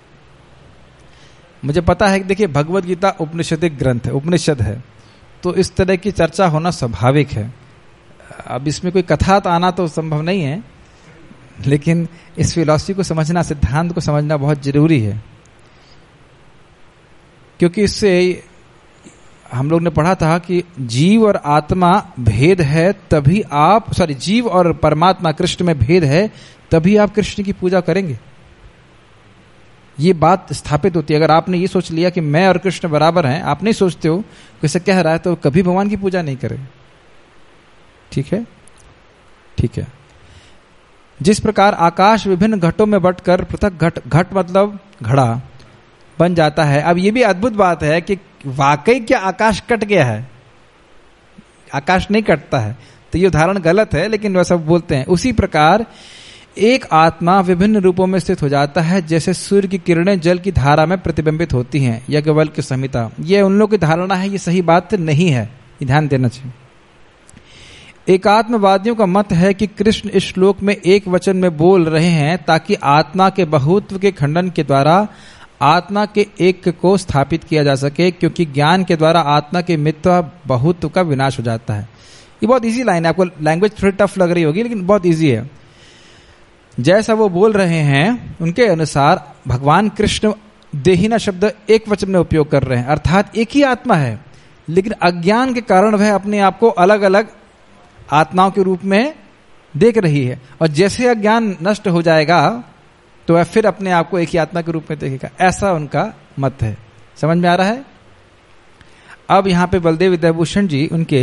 मुझे पता है कि देखिए भगवत गीता उपनिषदिक ग्रंथ है, उपनिषद है, तो इस तरह की चर्चा होना स्वाभाविक है। अब इसमें कोई कथा तो आना तो संभव नहीं है, लेकिन इस फिलॉसफी को समझना, सिद्धांत को समझना बहुत जरूरी है, क्योंकि इससे हम लोग ने पढ़ा था कि जीव और आत्मा भेद है, तभी आप जीव और परमात्मा कृष्ण में भेद है, तभी आप कृष्ण की पूजा करेंगे। ये बात स्थापित होती है। अगर आपने ये सोच लिया कि मैं और कृष्ण बराबर हैं, आप नहीं सोचते हो कैसे कह रहा है, तो कभी भगवान की पूजा नहीं करें। ठीक है, ठीक है। जिस प्रकार आकाश विभिन्न घटों में बंटकर पृथक घट मतलब घड़ा बन जाता है। अब ये भी अद्भुत बात है कि वाकई क्या आकाश कट गया है? आकाश नहीं कटता है, तो ये उदाहरण गलत है, लेकिन वह सब बोलते हैं। उसी प्रकार एक आत्मा विभिन्न रूपों में स्थित हो जाता है, जैसे सूर्य की किरणें जल की धारा में प्रतिबिंबित होती हैं। याज्ञवल्क्य संहिता, ये उन लोगों की धारणा है, ये सही बात नहीं है, ये ध्यान देना चाहिए। एकात्मवादियों का मत है कि कृष्ण इस श्लोक में एक वचन में बोल रहे हैं ताकि आत्मा के बहुत्व के खंडन के द्वारा आत्मा के एक को स्थापित किया जा सके, क्योंकि ज्ञान के द्वारा आत्मा के मिथ्या बहुत्व का विनाश हो जाता है। ये बहुत इजी लाइन है, आपको लैंग्वेज थोड़ी टफ लग रही होगी, लेकिन बहुत इजी है। जैसा वो बोल रहे हैं उनके अनुसार भगवान कृष्ण देहिना शब्द एक वचन में उपयोग कर रहे हैं, अर्थात एक ही आत्मा है, लेकिन अज्ञान के कारण वह अपने आप को अलग अलग आत्माओं के रूप में देख रही है, और जैसे अज्ञान नष्ट हो जाएगा तो वह फिर अपने आप को एक ही आत्मा के रूप में देखेगा। ऐसा उनका मत है। समझ में आ रहा है? अब यहां पे बलदेव विद्याभूषण जी उनके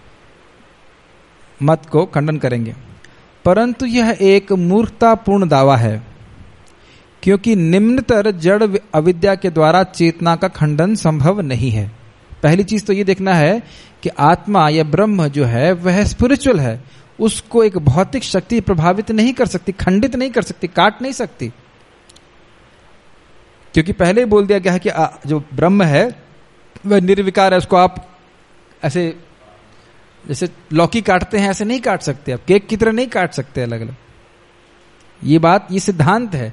मत को खंडन करेंगे। परंतु यह एक मूर्खतापूर्ण दावा है, क्योंकि निम्नतर जड़ अविद्या के द्वारा चेतना का खंडन संभव नहीं है। पहली चीज तो ये देखना है कि आत्मा या ब्रह्म जो है वह स्पिरिचुअल है, उसको एक भौतिक शक्ति प्रभावित नहीं कर सकती, खंडित नहीं कर सकती, काट नहीं सकती। क्योंकि पहले ही बोल दिया गया है कि जो ब्रह्म है वह निर्विकार है, उसको आप ऐसे जैसे लौकी काटते हैं ऐसे नहीं काट सकते, आप केक की तरह नहीं काट सकते अलग अलग। ये सिद्धांत है।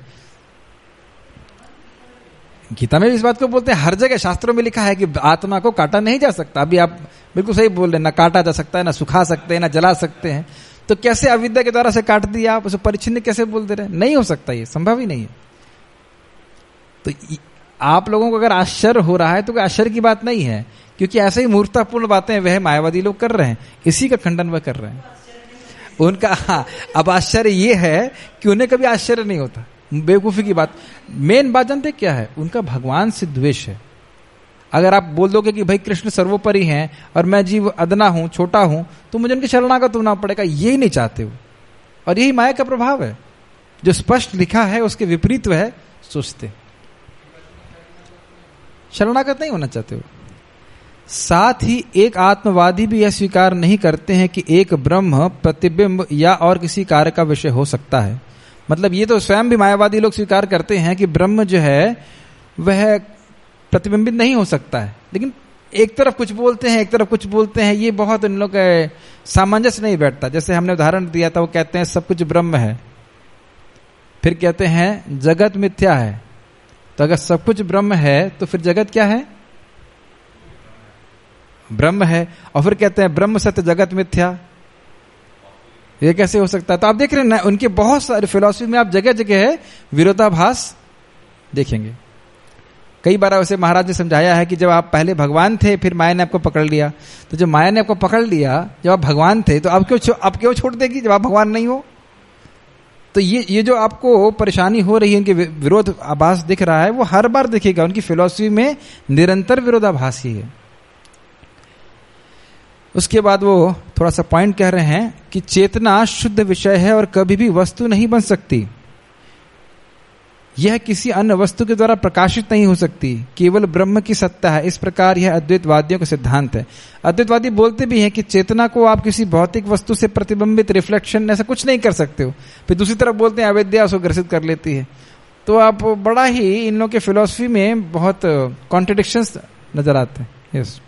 गीता में भी इस बात को बोलते हैं, हर जगह शास्त्रों में लिखा है कि आत्मा को काटा नहीं जा सकता। अभी आप बिल्कुल सही बोल रहे हैं, ना काटा जा सकता है, ना सुखा सकते हैं, ना जला सकते हैं। तो कैसे अविद्या के द्वारा से काट दिया आप, उसे परिच्छिन्न कैसे बोल दे रहे हैं? नहीं हो सकता, ये संभव ही नहीं है। तो आप लोगों को अगर आश्चर्य हो रहा है तो कोई आश्चर्य की बात नहीं है, क्योंकि ऐसे ही मूर्खतापूर्ण बातें वह मायावादी लोग कर रहे हैं, इसी का खंडन वह कर रहे हैं। उनका अब आश्चर्य ये है कि उन्हें कभी आश्चर्य नहीं होता, बेवकूफी की बात। मेन बात जानते क्या है? उनका भगवान से द्वेष है। अगर आप बोल दोगे कि भाई कृष्ण सर्वोपरि हैं और मैं जीव अदना हूं, छोटा हूं, तो मुझे उनके शरणागत होना पड़ेगा। यही नहीं चाहते वो, और यही माया का प्रभाव है। जो स्पष्ट लिखा है उसके विपरीत वह सोचते, शरणागत नहीं होना चाहते हो। साथ ही एक आत्मवादी भी यह स्वीकार नहीं करते हैं कि एक ब्रह्म प्रतिबिंब या और किसी कार्य का विषय हो सकता है। मतलब ये तो स्वयं भी मायावादी लोग स्वीकार करते हैं कि ब्रह्म जो है वह प्रतिबिंबित नहीं हो सकता है, लेकिन एक तरफ कुछ बोलते हैं एक तरफ कुछ बोलते हैं। ये बहुत इन लोग सामंजस्य नहीं बैठता। जैसे हमने उदाहरण दिया था, वो कहते हैं सब कुछ ब्रह्म है, फिर कहते हैं जगत मिथ्या है। तो अगर सब कुछ ब्रह्म है तो फिर जगत क्या है? ब्रह्म है। और फिर कहते हैं ब्रह्म सत्य जगत मिथ्या। ये कैसे हो सकता है? तो आप देख रहे हैं ना, उनके बहुत सारे फिलॉसफी में आप जगह जगह विरोधाभास देखेंगे। कई बार वैसे महाराज ने समझाया है कि जब आप पहले भगवान थे फिर माया ने आपको पकड़ लिया, तो जब माया ने आपको पकड़ लिया जब आप भगवान थे तो अब क्यों छोड़ देगी जब आप भगवान नहीं हो? तो ये जो आपको परेशानी हो रही है, इनके विरोध आभास दिख रहा है, वो हर बार दिखेगा। उनकी फिलॉसफी में निरंतर विरोधाभास ही है। उसके बाद वो थोड़ा सा पॉइंट कह रहे हैं कि चेतना शुद्ध विषय है और कभी भी वस्तु नहीं बन सकती। यह किसी अन्य वस्तु के द्वारा प्रकाशित नहीं हो सकती, केवल ब्रह्म की सत्ता है। इस प्रकार यह अद्वैतवादियों का सिद्धांत है। अद्वैतवादी बोलते भी हैं कि चेतना को आप किसी भौतिक वस्तु से प्रतिबिंबित, रिफ्लेक्शन ऐसा कुछ नहीं कर सकते हो। फिर दूसरी तरफ बोलते हैं अविद्या उसको ग्रसित कर लेती है। तो आप बड़ा ही इन लोगों के फिलॉसफी में बहुत कॉन्ट्रडिक्शंस नजर आते हैं। यस,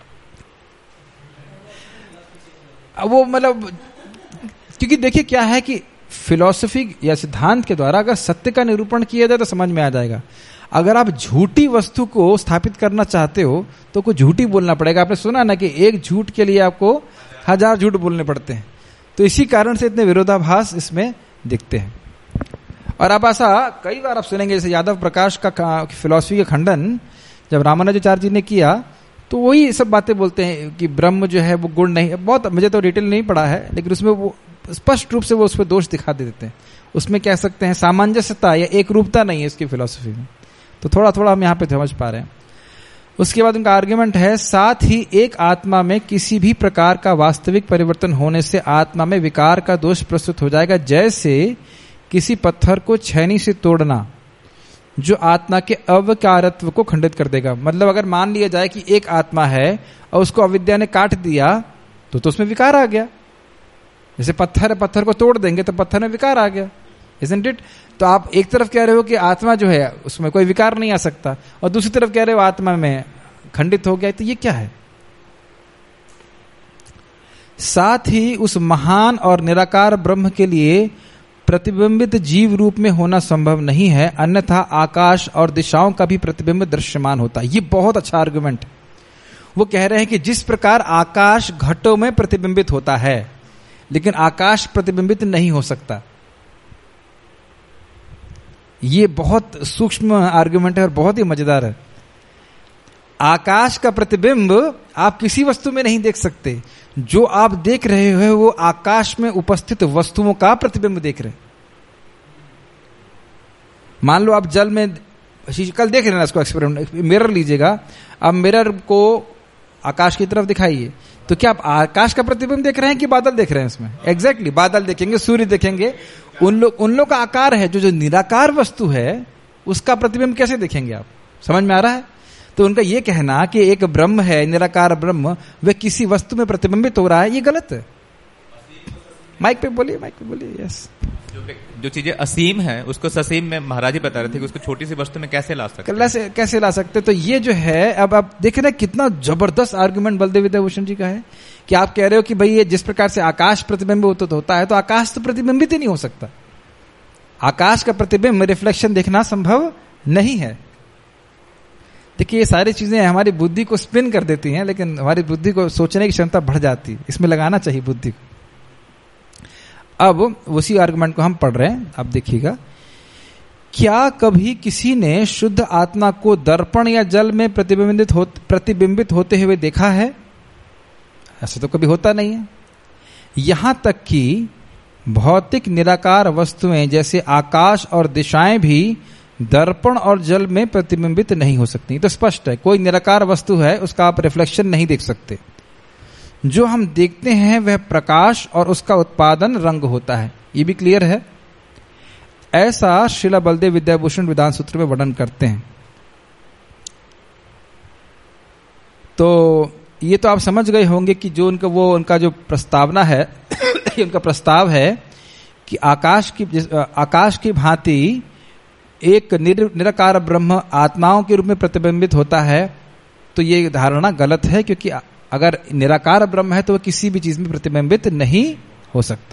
वो मतलब क्योंकि देखिए क्या है कि फिलॉसफी या सिद्धांत के द्वारा अगर सत्य का निरूपण किया जाए तो समझ में आ जाएगा। अगर आप झूठी वस्तु को स्थापित करना चाहते हो तो कुछ झूठी बोलना पड़ेगा। आपने सुना ना कि एक झूठ के लिए आपको 1000 झूठ बोलने पड़ते हैं। तो इसी कारण से इतने विरोधाभास इसमें दिखते हैं। और अब ऐसा कई बार आप सुनेंगे, जैसे यादव प्रकाश का फिलॉसफी का खंडन जब रामानुजाचार्य जी ने किया तो वही सब बातें बोलते हैं कि ब्रह्म जो है वो गुण नहीं। बहुत मुझे तो डिटेल नहीं पढ़ा है, लेकिन उसमें वो स्पष्ट रूप से वो उस पर दोष दिखा देते हैं। उसमें कह सकते हैं सामंजस्यता या एक रूपता नहीं है इसकी फिलॉसफी में। तो थोड़ा थोड़ा हम यहाँ पे समझ पा रहे हैं। उसके बाद उनका आर्ग्यूमेंट है, साथ ही एक आत्मा में किसी भी प्रकार का वास्तविक परिवर्तन होने से आत्मा में विकार का दोष प्रस्तुत हो जाएगा। जैसे किसी पत्थर को छेनी से तोड़ना, जो आत्मा के अविकारत्व को खंडित कर देगा। मतलब अगर मान लिया जाए कि एक आत्मा है और उसको अविद्या ने काट दिया तो उसमें विकार आ गया। जैसे पत्थर को तोड़ देंगे तो पत्थर में विकार आ गया, isn't it? तो आप एक तरफ कह रहे हो कि आत्मा जो है उसमें कोई विकार नहीं आ सकता, और दूसरी तरफ कह रहे हो आत्मा में खंडित हो गया। तो ये क्या है? साथ ही उस महान और निराकार ब्रह्म के लिए प्रतिबिंबित जीव रूप में होना संभव नहीं है, अन्यथा आकाश और दिशाओं का भी प्रतिबिंब दृश्यमान होता है। ये बहुत अच्छा आर्गुमेंट है। वो कह रहे हैं कि जिस प्रकार आकाश घटों में प्रतिबिंबित होता है, लेकिन आकाश प्रतिबिंबित नहीं हो सकता। ये बहुत सूक्ष्म आर्गुमेंट है और बहुत ही मजेदार है। आकाश का प्रतिबिंब आप किसी वस्तु में नहीं देख सकते। जो आप देख रहे हो वो आकाश में उपस्थित वस्तुओं का प्रतिबिंब देख रहे हैं। मान लो आप जल में, कल देख रहे हैं ना इसको एक्सपेरिमेंट, मिरर लीजिएगा, अब मिरर को आकाश की तरफ दिखाइए, तो क्या आप आकाश का प्रतिबिंब देख रहे हैं कि बादल देख रहे हैं इसमें? एग्जैक्टली बादल देखेंगे, सूर्य देखेंगे, उन लोग का आकार है। जो निराकार वस्तु है उसका प्रतिबिंब कैसे देखेंगे आप? समझ में आ रहा है? तो उनका यह कहना कि एक ब्रह्म है, निराकार ब्रह्म, वह किसी वस्तु में प्रतिबिंबित हो रहा है, ये गलत है। माइक पे बोलिए, माइक पे बोलिए। यस, जो चीजें असीम है उसको ससीम में महाराज जी बता रहे थे कि उसको छोटी सी वस्तु में कैसे ला सकते, कैसे ला सकते। तो ये जो है, अब आप देख रहे हैं कितना जबरदस्त आर्गुमेंट बलदेव विद्याभूषण जी का है कि आप कह रहे हो कि भाई ये जिस प्रकार से आकाश प्रतिबिंबित होता है, तो आकाश तो प्रतिबिंबित ही नहीं हो सकता। आकाश का प्रतिबिंब, रिफ्लेक्शन देखना संभव नहीं है। देखिए, ये सारी चीजें हमारी बुद्धि को स्पिन कर देती हैं, लेकिन हमारी बुद्धि को सोचने की क्षमता बढ़ जाती है। इसमें लगाना चाहिए बुद्धि को। अब उसी आर्गुमेंट को हम पढ़ रहे हैं, अब देखिएगा। क्या कभी किसी ने शुद्ध आत्मा को दर्पण या जल में प्रतिबिंबित होते हुए देखा है? ऐसा तो कभी होता नहीं है। यहां तक कि भौतिक निराकार वस्तुएं जैसे आकाश और दिशाएं भी दर्पण और जल में प्रतिबिंबित नहीं हो सकती। तो स्पष्ट है, कोई निराकार वस्तु है, उसका आप रिफ्लेक्शन नहीं देख सकते। जो हम देखते हैं वह प्रकाश और उसका उत्पादन रंग होता है। ये भी क्लियर है। ऐसा श्रीला बलदेव विद्याभूषण वेदांत सूत्र में वर्णन करते हैं। तो ये तो आप समझ गए होंगे कि जो उनका जो प्रस्तावना है उनका प्रस्ताव है कि आकाश की भांति एक निराकार ब्रह्म आत्माओं के रूप में प्रतिबिंबित होता है। तो ये धारणा गलत है, क्योंकि अगर निराकार ब्रह्म है तो वह किसी भी चीज में प्रतिबिंबित नहीं हो सकता।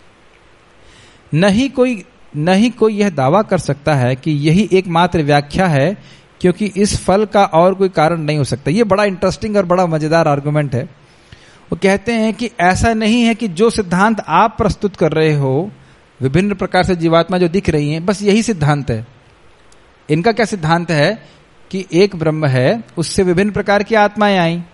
नहीं कोई यह दावा कर सकता है कि यही एकमात्र व्याख्या है, क्योंकि इस फल का और कोई कारण नहीं हो सकता। ये बड़ा इंटरेस्टिंग और बड़ा मजेदार आर्गुमेंट है। वो कहते हैं कि ऐसा नहीं है कि जो सिद्धांत आप प्रस्तुत कर रहे हो, विभिन्न प्रकार से जीवात्मा जो दिख रही हैं, बस यही सिद्धांत है। इनका क्या सिद्धांत है कि एक ब्रह्म है, उससे विभिन्न प्रकार की आत्माएं आई।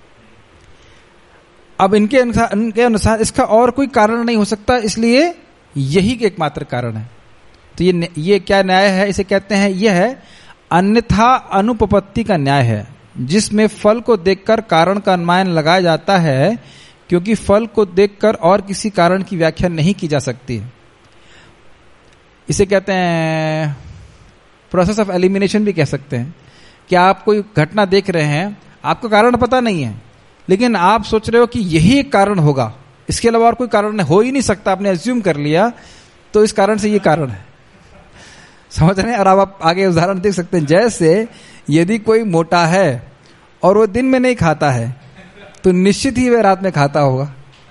अब इनके अनुसार इसका और कोई कारण नहीं हो सकता, इसलिए यही एकमात्र कारण है। तो ये क्या न्याय है? इसे कहते हैं, यह है अन्यथा अनुपपत्ति का न्याय है, जिसमें फल को देखकर कारण का अनुमान लगाया जाता है, क्योंकि फल को देखकर और किसी कारण की व्याख्या नहीं की जा सकती है। इसे कहते हैं प्रोसेस ऑफ एलिमिनेशन भी कह सकते हैं। कि आप कोई घटना देख रहे हैं, आपको कारण पता नहीं है, लेकिन आप सोच रहे हो कि यही एक कारण होगा, इसके अलावा और कोई कारण हो ही नहीं सकता, आपने एज्यूम कर लिया, तो इस कारण से ये कारण है। समझ रहे हैं? और आप आगे उदाहरण देख सकते हैं। जैसे यदि कोई मोटा है और वो दिन में नहीं खाता है, तो निश्चित ही वह रात में खाता होगा।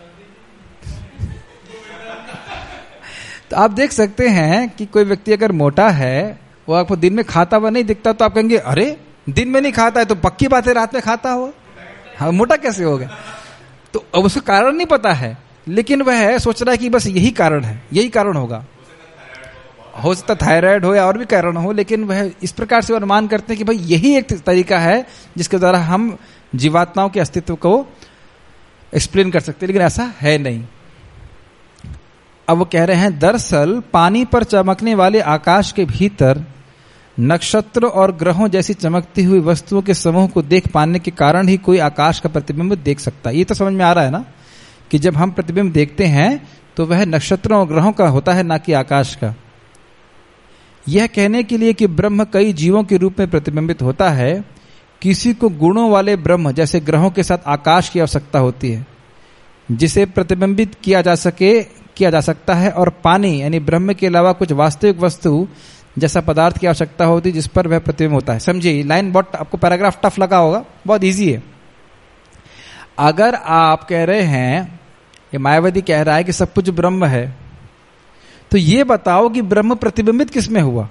तो आप देख सकते हैं कि कोई व्यक्ति अगर मोटा है, वो आपको दिन में खाता हुआ नहीं दिखता, तो आप कहेंगे अरे दिन में नहीं खाता है तो पक्की बात है रात में खाता हुआ, हाँ मोटा कैसे हो गया? तो अब उसका कारण नहीं पता है, लेकिन वह सोच रहा है कि बस यही कारण है, यही कारण होगा। हो सकता थायराइड हो या और भी कारण हो, लेकिन वह इस प्रकार से अनुमान करते हैं कि भाई यही एक तरीका है जिसके द्वारा हम जीवात्माओं के अस्तित्व को एक्सप्लेन कर सकते हैं, लेकिन ऐसा है नहीं। अब वो कह रहे हैं, दरअसल पानी पर चमकने वाले आकाश के भीतर नक्षत्र और ग्रहों जैसी चमकती हुई वस्तुओं के समूह को देख पाने के कारण ही कोई आकाश का प्रतिबिंब देख सकता है। ये तो समझ में आ रहा है ना कि जब हम प्रतिबिंब देखते हैं तो वह नक्षत्रों और ग्रहों का होता है, ना कि आकाश का। यह कहने के लिए कि ब्रह्म कई जीवों के रूप में प्रतिबिंबित होता है, किसी को गुणों वाले ब्रह्म जैसे ग्रहों के साथ आकाश की आवश्यकता होती है जिसे प्रतिबिंबित किया जा सकता है, और पानी यानी ब्रह्म के अलावा कुछ वास्तविक वस्तु जैसा पदार्थ की आवश्यकता होती है जिस पर वह प्रतिबिंब होता है। समझिए, लाइन बहुत आपको पैराग्राफ टफ लगा होगा, बहुत इजी है। अगर आप कह रहे हैं, ये मायावती कह रहा है कि सब कुछ ब्रह्म है, तो ये बताओ कि ब्रह्म प्रतिबिंबित किस में हुआ?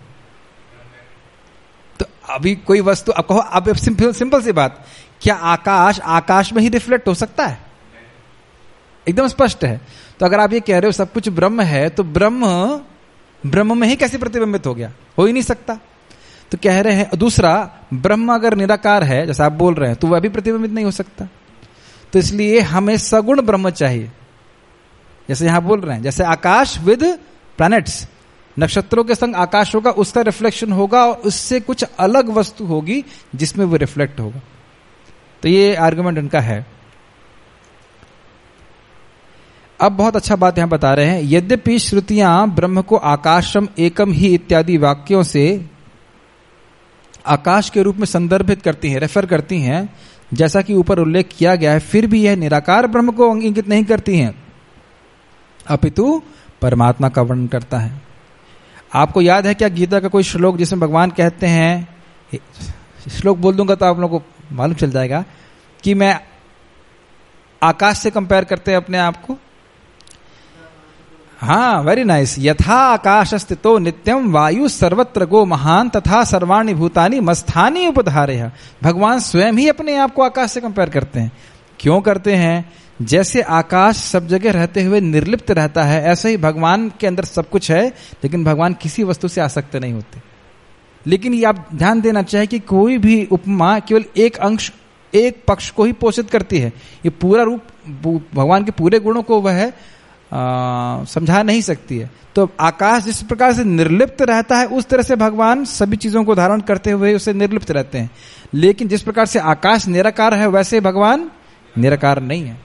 तो अभी कोई वस्तु आप कहो, अब सिंपल सी बात, क्या आकाश में ही रिफ्लेक्ट हो सकता है? एकदम स्पष्ट है। तो अगर आप ये कह रहे हो सब कुछ ब्रह्म है, तो ब्रह्म में ही कैसे प्रतिबिंबित हो गया? हो ही नहीं सकता। तो कह रहे हैं दूसरा, ब्रह्म अगर निराकार है जैसा आप बोल रहे हैं तो वह भी प्रतिबिंबित नहीं हो सकता, तो इसलिए हमें सगुण ब्रह्म चाहिए। जैसे यहां बोल रहे हैं, जैसे आकाश विद प्लैनेट्स, नक्षत्रों के संग आकाश होगा, उसका रिफ्लेक्शन होगा और उससे कुछ अलग वस्तु होगी जिसमें वो रिफ्लेक्ट होगा। तो ये आर्गुमेंट उनका है। अब बहुत अच्छा बात यहां बता रहे हैं, यद्यपि श्रुतियां ब्रह्म को आकाशम एकम ही इत्यादि वाक्यों से आकाश के रूप में संदर्भित करती हैं, रेफर करती हैं, जैसा कि ऊपर उल्लेख किया गया है, फिर भी यह निराकार ब्रह्म को इंगित नहीं करती हैं, अपितु परमात्मा का वर्णन करता है। आपको याद है क्या गीता का कोई श्लोक जिसमें भगवान कहते हैं, श्लोक बोल दूंगा तो आप लोगों को मालूम चल जाएगा कि मैं आकाश से कंपेयर करते हैं अपने आप को। हाँ, वेरी नाइस। यथा आकाश स्थितो नित्यम वायु सर्वत्र गो महान तथा सर्वाणि भूतानि मस्थानि उपधारय। भगवान स्वयं ही अपने आप को आकाश से कंपेयर करते हैं। क्यों करते हैं? जैसे आकाश सब जगह रहते हुए निर्लिप्त रहता है, ऐसे ही भगवान के अंदर सब कुछ है, लेकिन भगवान किसी वस्तु से आसक्त नहीं होते। लेकिन ये आप ध्यान देना चाहिए कि कोई भी उपमा केवल एक अंश, एक पक्ष को ही पोषित करती है। ये पूरा रूप, भगवान के पूरे गुणों को वह समझा नहीं सकती है। तो आकाश जिस प्रकार से निर्लिप्त रहता है, उस तरह से भगवान सभी चीजों को धारण करते हुए उससे निर्लिप्त रहते हैं। लेकिन जिस प्रकार से आकाश निराकार है, वैसे भगवान निराकार नहीं है।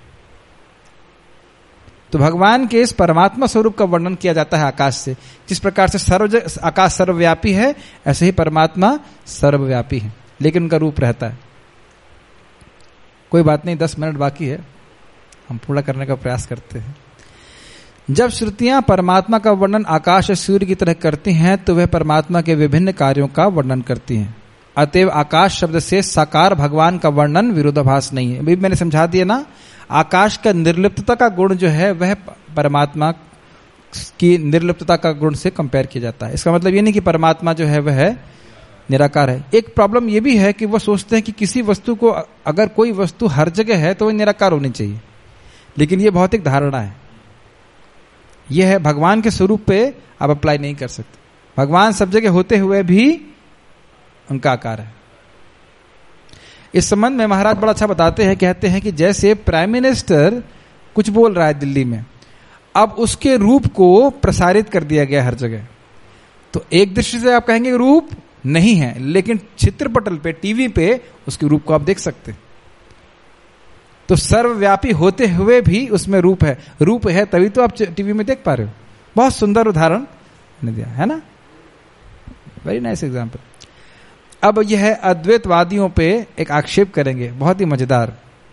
तो भगवान के इस परमात्मा स्वरूप का वर्णन किया जाता है आकाश से। जिस प्रकार से आकाश सर्वव्यापी है, ऐसे ही परमात्मा सर्वव्यापी है, लेकिन उनका रूप रहता है। कोई बात नहीं, 10 मिनट बाकी है, हम पूरा करने का प्रयास करते हैं। जब श्रुतियां परमात्मा का वर्णन आकाश और सूर्य की तरह करती हैं, तो वह परमात्मा के विभिन्न कार्यों का वर्णन करती हैं। अतएव आकाश शब्द से साकार भगवान का वर्णन विरोधाभास नहीं है। अभी मैंने समझा दिया ना, आकाश का निर्लिप्तता का गुण जो है वह परमात्मा की निर्लिप्तता का गुण से कंपेयर किया जाता है। इसका मतलब ये नहीं कि परमात्मा जो है वह निराकार है। एक प्रॉब्लम ये भी है कि वो सोचते हैं कि किसी वस्तु को, अगर कोई वस्तु हर जगह है तो वह निराकार होनी चाहिए, लेकिन ये भौतिक धारणा है। यह है, भगवान के स्वरूप पे आप अप्लाई नहीं कर सकते। भगवान सब जगह होते हुए भी उनका आकार है। इस संबंध में महाराज बड़ा अच्छा बताते हैं, कहते हैं कि जैसे प्राइम मिनिस्टर कुछ बोल रहा है दिल्ली में, अब उसके रूप को प्रसारित कर दिया गया हर जगह, तो एक दृष्टि से आप कहेंगे रूप नहीं है, लेकिन चित्रपटल पे, टीवी पे उसके रूप को आप देख सकते हैं। तो सर्वव्यापी होते हुए भी उसमें रूप है। रूप है तभी तो आप टीवी में देख पा रहे हो। बहुत सुंदर उदाहरण दिया है ना, वेरी नाइस एग्जाम्पल। अब यह अद्वैतवादियों पे एक आक्षेप करेंगे, बहुत ही मजेदार।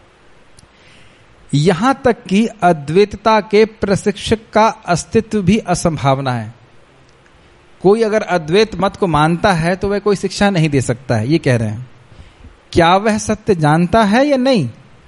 यहां तक कि अद्वैतता के प्रशिक्षक का अस्तित्व भी असंभावना है। कोई अगर अद्वैत मत को मानता है तो वह कोई शिक्षा नहीं दे सकता है, ये कह रहे हैं। क्या वह सत्य जानता है या नहीं?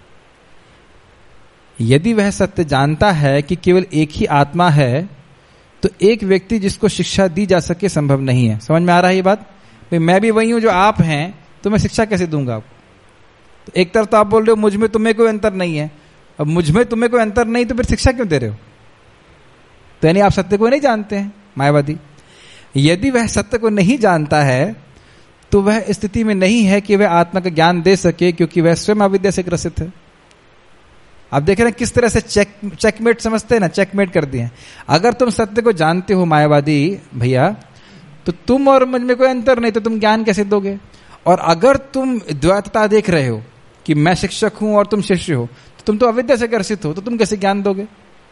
यदि वह सत्य जानता है कि केवल एक ही आत्मा है, तो एक व्यक्ति जिसको शिक्षा दी जा सके संभव नहीं है। समझ में आ रहा है ये बात? मैं भी वही हूं जो आप हैं, तो मैं शिक्षा कैसे दूंगा आपको? तो एक तरफ तो आप बोल रहे हो मुझ में तुम्हें कोई अंतर नहीं है। अब मुझ में तुम्हें कोई अंतर नहीं तो फिर शिक्षा क्यों दे रहे हो? तो यानी आप सत्य को नहीं जानते हैं, मायावादी। यदि वह सत्य को नहीं जानता है तो वह स्थिति में नहीं है कि वह आत्मा का ज्ञान दे सके, क्योंकि वह स्वयं अविद्या से ग्रसित है। आप देख रहे हैं किस तरह से चेकमेट समझते हैं ना, चेकमेट कर दिए। अगर तुम सत्य को जानते हो मायावादी भैया, तो तुम और मुझ में कोई अंतर नहीं, तो तुम ज्ञान कैसे दोगे? और अगर तुम द्वैतता देख रहे हो कि मैं शिक्षक हूं और तुम शिष्य हो, तो तुम तो अविद्या से ग्रसित हो, तो तुम कैसे ज्ञान दोगे?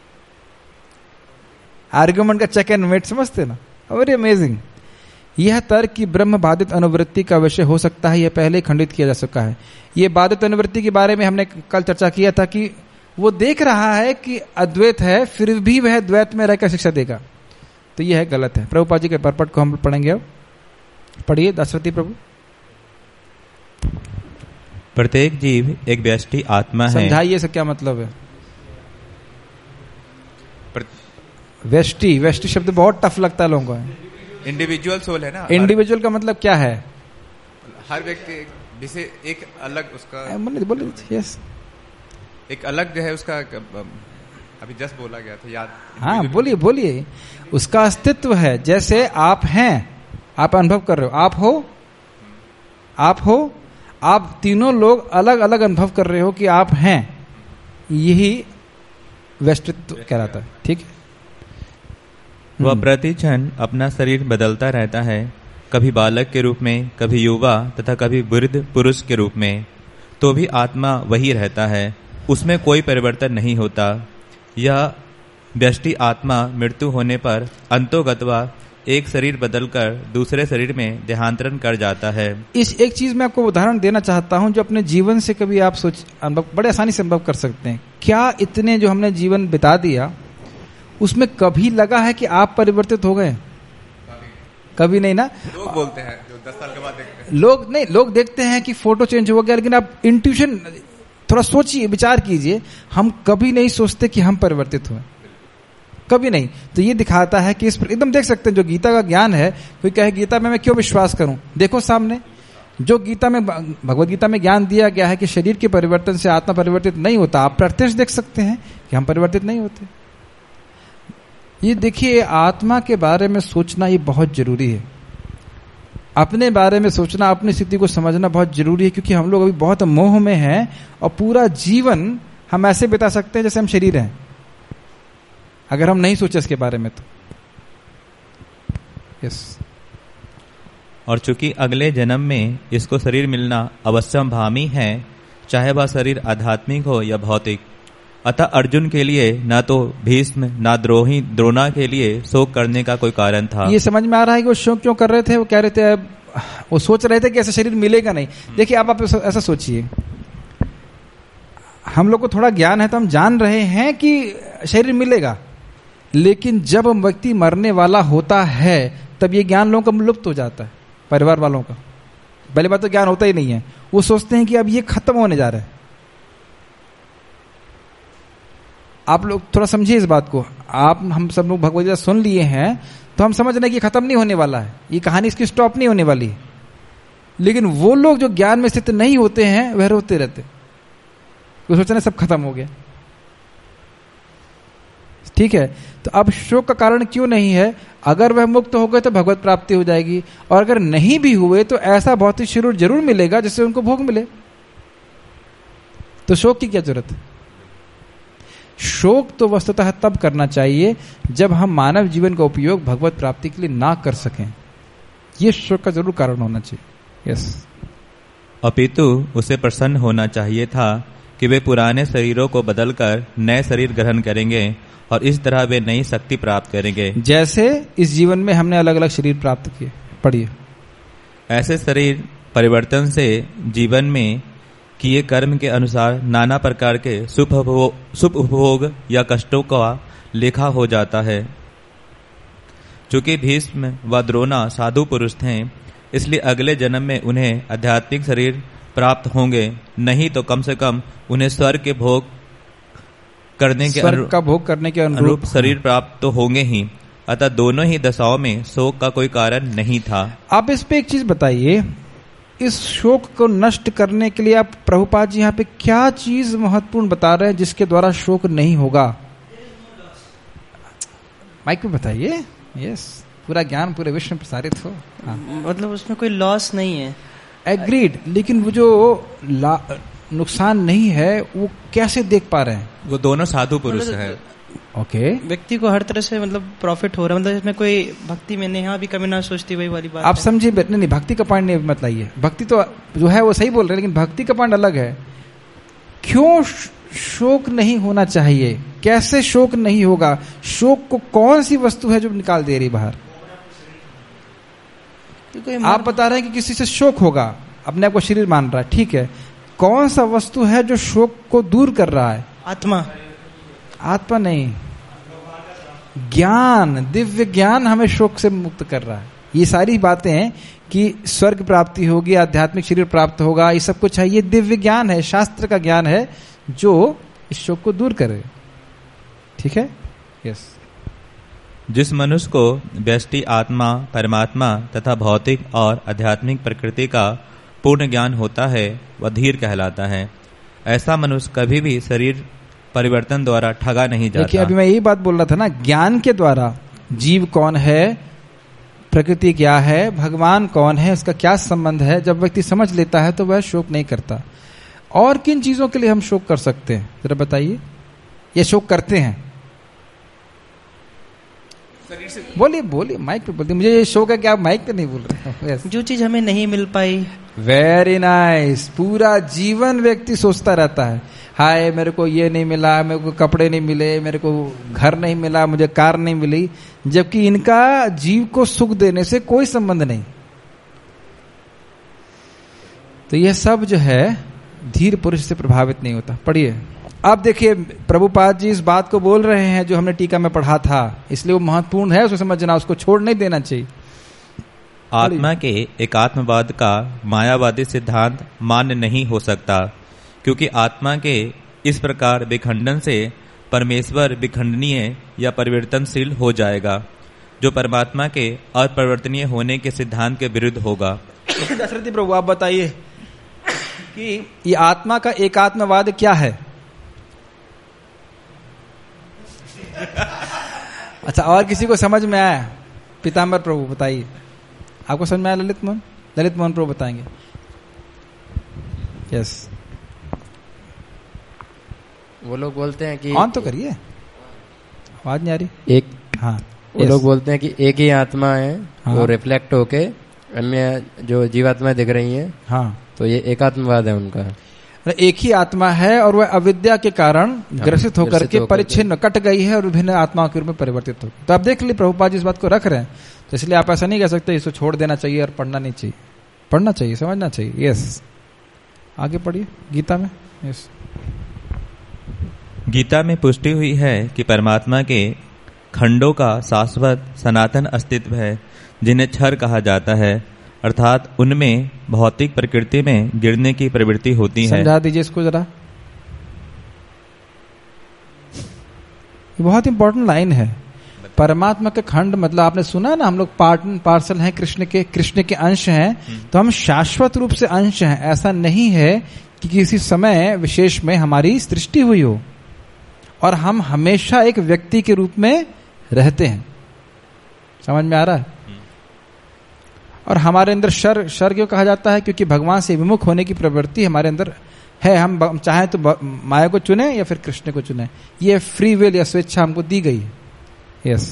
आर्ग्यूमेंट का चेक एंड मेट समझते ना, वेरी अमेजिंग। यह तर्क की ब्रह्म बाधित अनुवृत्ति का विषय हो सकता है, यह पहले खंडित किया जा चुका है। यह बाधित अनुवृत्ति के बारे में हमने कल चर्चा किया था कि वो देख रहा है कि अद्वैत है, फिर भी वह द्वैत में रहकर शिक्षा देगा, तो यह है गलत है। प्रभुपाद जी के परपट को हम पढ़ेंगे। अब पढ़िए दाशरथी प्रभु। प्रत्येक जीव एक व्यष्टि आत्मा है। समझाइए इसका क्या मतलब है? व्यष्टि, व्यष्टि शब्द बहुत टफ लगता है लोगों को। इंडिविजुअल सोल है ना। इंडिविजुअल का मतलब क्या है? हर व्यक्ति जिसे एक अलग उसका बोले यस, एक अलग जो है उसका, अभी जस्ट बोला गया था याद। हाँ बोलिए बोलिए। उसका अस्तित्व है। जैसे आप हैं, आप अनुभव कर रहे हो, आप हो, आप हो, आप तीनों लोग अलग अलग अनुभव कर रहे हो कि आप हैं, यही व्यष्टित्व कहलाता है। ठीक है। वह प्रति क्षण अपना शरीर बदलता रहता है, कभी बालक के रूप में, कभी युवा तथा कभी वृद्ध पुरुष के रूप में, तो भी आत्मा वही रहता है, उसमें कोई परिवर्तन नहीं होता। यह व्यष्टि आत्मा मृत्यु होने पर अंतोगत्वा एक शरीर बदलकर दूसरे शरीर में देहांतरण कर जाता है। इस एक चीज में आपको उदाहरण देना चाहता हूं, जो अपने जीवन से कभी आप बड़े आसानी से अनुभव कर सकते हैं। क्या इतने जो हमने जीवन बिता दिया, उसमें कभी लगा है कि आप परिवर्तित हो गए? कभी नहीं ना। लोग बोलते हैं जो 10 साल के बाद देखते हैं, लोग देखते हैं कि फोटो चेंज हो गया, लेकिन आप इंट्यूशन थोड़ा सोचिए, विचार कीजिए, हम कभी नहीं सोचते कि हम परिवर्तित हुए, कभी नहीं। तो ये दिखाता है कि इस पर एकदम देख सकते हैं, जो गीता का ज्ञान है, कोई कहे गीता में मैं क्यों विश्वास करूं, देखो सामने जो गीता में, भगवत गीता में ज्ञान दिया गया है कि शरीर के परिवर्तन से आत्मा परिवर्तित नहीं होता। आप प्रत्यक्ष देख सकते हैं कि हम परिवर्तित नहीं होते। ये देखिए, आत्मा के बारे में सोचना ये बहुत जरूरी है। अपने बारे में सोचना, अपनी स्थिति को समझना बहुत जरूरी है, क्योंकि हम लोग अभी बहुत मोह में हैं और पूरा जीवन हम ऐसे बिता सकते हैं जैसे हम शरीर हैं, अगर हम नहीं सोचे इसके बारे में तो। यस। और चूंकि अगले जन्म में इसको शरीर मिलना अवश्यंभावी है, चाहे वह शरीर आध्यात्मिक हो या भौतिक, अतः अर्जुन के लिए न तो भीष्म न द्रोणा के लिए शोक करने का कोई कारण था। ये समझ में आ रहा है कि वो शोक क्यों कर रहे थे? वो कह रहे थे, वो सोच रहे थे कि ऐसा शरीर मिलेगा नहीं। देखिए, आप ऐसा सोचिए, हम लोग को थोड़ा ज्ञान है तो हम जान रहे हैं कि शरीर मिलेगा, लेकिन जब व्यक्ति मरने वाला होता है तब ये ज्ञान लोगों का लुप्त हो जाता है, परिवार वालों का। पहली बात तो ज्ञान होता ही नहीं है, वो सोचते हैं कि अब ये खत्म होने जा रहा है। आप लोग थोड़ा समझिए इस बात को। हम सब लोग भगवद गीता सुन लिए हैं तो हम समझ रहे हैं कि खत्म नहीं होने वाला है, ये कहानी इसकी स्टॉप नहीं होने वाली है। लेकिन वो लोग जो ज्ञान में स्थित नहीं होते हैं वह रोते रहते, वो सोच रहे सब खत्म हो गया। ठीक है, तो अब शोक का कारण क्यों नहीं है? अगर वह मुक्त हो गए तो भगवत प्राप्ति हो जाएगी, और अगर नहीं भी हुए तो ऐसा भौतिक शरीर जरूर मिलेगा जिससे उनको भोग मिले। तो शोक की क्या जरूरत है? शोक तो वस्तुतः तब करना चाहिए जब हम मानव जीवन का उपयोग भगवत प्राप्ति के लिए ना कर सकें। यह शोक का जरूर कारण होना चाहिए। यस। अपितु उसे प्रसन्न होना चाहिए था कि वे पुराने शरीरों को बदलकर नए शरीर ग्रहण करेंगे और इस तरह वे नई शक्ति प्राप्त करेंगे। जैसे इस जीवन में हमने अलग अलग शरीर प्राप्त किए, पढ़िए। ऐसे शरीर परिवर्तन से जीवन में किए कर्म के अनुसार नाना प्रकार के सुख उपभोग या कष्टों का लेखा हो जाता है। चूंकि भीष्म व द्रोणा साधु पुरुष थे, इसलिए अगले जन्म में उन्हें आध्यात्मिक शरीर प्राप्त होंगे, नहीं तो कम से कम उन्हें स्वर्ग के भोग करने के अनुरूप शरीर प्राप्त तो होंगे ही। अतः दोनों ही दशाओं में शोक का कोई कारण नहीं था। आप इस पे एक चीज बताइए, इस शोक को नष्ट करने के लिए आप प्रभुपाद जी यहाँ पे क्या चीज महत्वपूर्ण बता रहे हैं जिसके द्वारा शोक नहीं होगा? माइक में बताइए। यस, पूरा ज्ञान पूरे विश्व में प्रसारित हो। मतलब उसमें कोई लॉस नहीं है। एग्रीड, लेकिन वो जो नुकसान नहीं है वो कैसे देख पा रहे हैं? वो दोनों साधु पुरुष है। ओके, व्यक्ति को हर तरह से मतलब प्रॉफिट हो रहा है, मतलब इसमें कोई भक्ति में नेहा भी कमी ना सोचती, वही वाली बात आप समझिए। नहीं, भक्ति का पॉइंट नहीं मत लाइए। भक्ति तो जो है वो सही बोल रहे हैं, लेकिन भक्ति का पॉइंट अलग है। क्यों शोक नहीं होना चाहिए? कैसे शोक नहीं होगा? शोक को कौन सी वस्तु है जो निकाल दे रही बाहर? आप बता रहे हैं कि किसी से शोक होगा, अपने आप को शरीर मान रहा है, ठीक है। कौन सा वस्तु है जो शोक को दूर कर रहा है? आत्मा। आत्मा नहीं, ज्ञान, दिव्य ज्ञान हमें शोक से मुक्त कर रहा है। ये सारी बातें हैं कि स्वर्ग प्राप्ति होगी, आध्यात्मिक शरीर प्राप्त होगा, ये सब कुछ है, ये दिव्य ज्ञान है, शास्त्र का ज्ञान है जो इस शोक को दूर करे। ठीक है। यस। जिस मनुष्य को व्यष्टि आत्मा, परमात्मा तथा भौतिक और आध्यात्मिक प्रकृति का पूर्ण ज्ञान होता है वह धीर कहलाता है। ऐसा मनुष्य कभी भी शरीर परिवर्तन द्वारा ठगा नहीं जाता। देखिए, अभी मैं यही बात बोल रहा था ना, ज्ञान के द्वारा जीव कौन है, प्रकृति क्या है, भगवान कौन है, उसका क्या संबंध है, जब व्यक्ति समझ लेता है तो वह शोक नहीं करता। और किन चीजों के लिए हम शोक कर सकते हैं, जरा बताइए, ये शोक करते हैं? बोलिए बोलिए, माइक पे बोलिए। मुझे ये शोक है कि आप माइक पे नहीं बोल रहे हैं। जो चीज हमें नहीं मिल पाई। Very nice. पूरा जीवन व्यक्ति सोचता रहता है, हाय मेरे को ये नहीं मिला, मेरे को कपड़े नहीं मिले, मेरे को घर नहीं मिला, मुझे कार नहीं मिली, जबकि इनका जीव को सुख देने से कोई संबंध नहीं। तो यह सब जो है धीर पुरुष से प्रभावित नहीं होता। पढ़िए। अब देखिए, प्रभुपाद जी इस बात को बोल रहे हैं जो हमने टीका में पढ़ा था, इसलिए वो महत्वपूर्ण है, उसको समझना, उसको छोड़ नहीं देना चाहिए। आत्मा के एकात्मवाद का मायावादी सिद्धांत मान्य नहीं हो सकता, क्योंकि आत्मा के इस प्रकार विखंडन से परमेश्वर विखंडनीय या परिवर्तनशील हो जाएगा, जो परमात्मा के अपरिवर्तनीय होने के सिद्धांत के विरुद्ध होगा। दशरथी प्रभु, आप बताइए कि ये आत्मा का एकात्मवाद क्या है? अच्छा, और किसी को समझ में आया? पीताम्बर प्रभु बताइए, आपको समझ में आया? ललित मोहन प्रभु बताएंगे। यस। वो लोग बोलते हैं कि ऑन तो करिए, आवाज नहीं आ रही। एक, हाँ, वो लोग बोलते हैं कि एक ही आत्मा है, हाँ, वो रिफ्लेक्ट होके अन्य जो जीवात्माएं दिख रही हैं, हाँ, तो ये एकात्मवाद है उनका। एक ही आत्मा है और वह अविद्या के कारण ग्रसित होकर के परिच्छिन्न कट गई है और विभिन्न आत्माओं के रूप में परिवर्तित हो। तो आप देख लीजिए, प्रभुपाद जी इस बात को रख रहे हैं, तो इसलिए आप ऐसा नहीं कह सकते इसको छोड़ देना चाहिए और पढ़ना नहीं चाहिए। पढ़ना चाहिए, समझना चाहिए। यस, आगे पढ़िए गीता में। यस, गीता में पुष्टि हुई है कि परमात्मा के खंडों का शाश्वत सनातन अस्तित्व है, जिन्हें क्षर कहा जाता है, अर्थात उनमें भौतिक प्रकृति में गिरने की प्रवृत्ति होती है। समझा दीजिए इसको जरा, ये बहुत इंपॉर्टेंट लाइन है। परमात्मा के खंड मतलब आपने सुना ना, हम लोग पार्ट एंड पार्सल हैं, कृष्ण के अंश हैं, तो हम शाश्वत रूप से अंश हैं। ऐसा नहीं है कि किसी समय विशेष में हमारी सृष्टि हुई हो, और हम हमेशा एक व्यक्ति के रूप में रहते हैं। समझ में आ रहा है? और हमारे अंदर शर क्यों कहा जाता है? क्योंकि भगवान से विमुख होने की प्रवृत्ति हमारे अंदर है। हम चाहें तो माया को चुने या फिर कृष्ण को चुने, ये फ्री विल या स्वेच्छा हमको दी गई है। यस,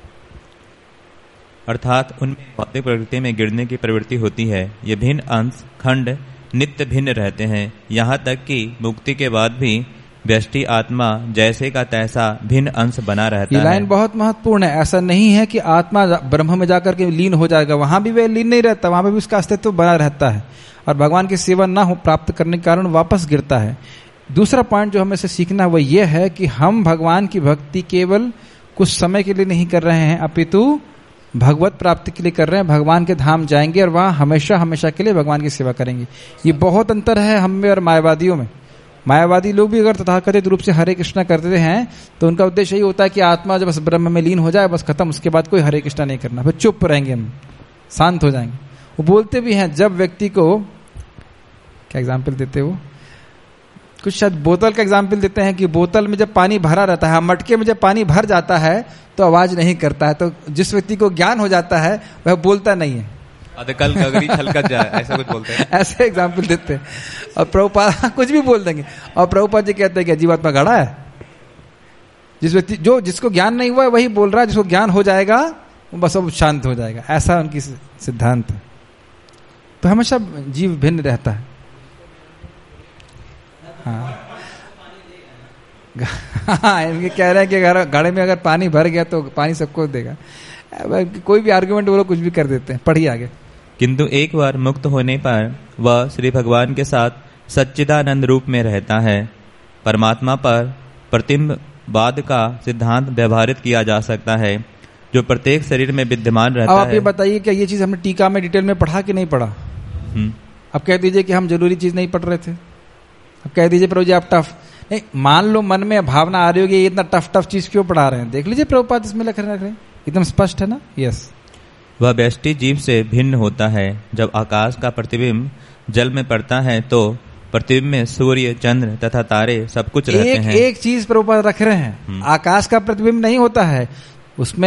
अर्थात उनमें भौतिक प्रकृति में गिरने की प्रवृत्ति होती है। ये भिन्न अंश खंड नित्य भिन्न रहते हैं, यहाँ तक कि मुक्ति के बाद भी व्यष्टि आत्मा जैसे का तैसा भिन्न अंश बना रहता है। ये लाइन बहुत महत्वपूर्ण है। ऐसा नहीं है कि आत्मा ब्रह्म में जाकर के लीन हो जाएगा, वहां भी वह लीन नहीं रहता, वहां पर भी उसका अस्तित्व बना रहता है, और भगवान की सेवा ना हो प्राप्त करने के कारण वापस गिरता है। दूसरा पॉइंट जो हमें से सीखना वो ये है कि हम भगवान की भक्ति केवल कुछ समय के लिए नहीं कर रहे हैं, अपितु भगवत प्राप्ति के लिए कर रहे हैं। भगवान के धाम जाएंगे और वहां हमेशा हमेशा के लिए भगवान की सेवा करेंगे। ये बहुत अंतर है हम में और मायावादियों में। मायावादी लोग भी अगर तथाकथित रूप से हरे कृष्णा करते हैं तो उनका उद्देश्य यही होता है कि आत्मा जब बस ब्रह्म में लीन हो जाए, बस खत्म, उसके बाद कोई हरे कृष्णा नहीं करना, फिर चुप रहेंगे, हम शांत हो जाएंगे। वो बोलते भी हैं, जब व्यक्ति को, क्या एग्जाम्पल देते वो, कुछ शायद बोतल का एग्जाम्पल देते हैं कि बोतल में जब पानी भरा रहता है, मटके में जब पानी भर जाता है तो आवाज नहीं करता है। तो जिस व्यक्ति को ज्ञान हो जाता है वह बोलता नहीं है, कल गगरी छलकत जाए, ऐसा कुछ बोलते हैं। ऐसे एग्जाम्पल देते हैं। और प्रभुपाद कुछ भी बोल देंगे, और प्रभुपाद जी कहते हैं कि जीवात्मा गड़ा है। जिस व्यक्ति जिसको ज्ञान नहीं हुआ है वही बोल रहा है, जिसको ज्ञान हो जाएगा वो बस अब शांत हो जाएगा, ऐसा उनकी सिद्धांत है। तो हमेशा जीव भिन्न रहता है। हाँ, इनके कह रहे हैं कि घड़े में अगर पानी भर गया तो पानी सबको देगा। कोई भी आर्गुमेंट वो लोग कुछ भी कर देते हैं। पढ़िए आगे। किंतु एक बार मुक्त होने पर वह श्री भगवान के साथ सच्चिदानंद रूप में रहता है। परमात्मा पर प्रतिबिंबवाद का सिद्धांत व्यवहारित किया जा सकता है, जो प्रत्येक शरीर में विद्यमान रहता है। अब आप ये बताइए, क्या ये चीज हमने टीका में डिटेल में पढ़ा कि नहीं पढ़ा? अब कह दीजिए कि हम जरूरी चीज नहीं पढ़ रहे थे। अब कह दीजिए प्रभु जी आप टफ नहीं, मान लो मन में भावना आ रही होगी, ये इतना टफ चीज क्यों पढ़ा रहे हैं, देख लीजिए प्रभुपाद इसमें लिख रहे हैं, एकदम स्पष्ट है ना। यस, वह व्यष्टि जीव से भिन्न होता है। जब आकाश का प्रतिबिंब जल में पड़ता है तो प्रतिबिंब में सूर्य, चंद्र तथा तारे सब कुछ रहते हैं। एक चीज प्रभुपाद रख रहे हैं, आकाश का प्रतिबिंब नहीं होता है, उसमें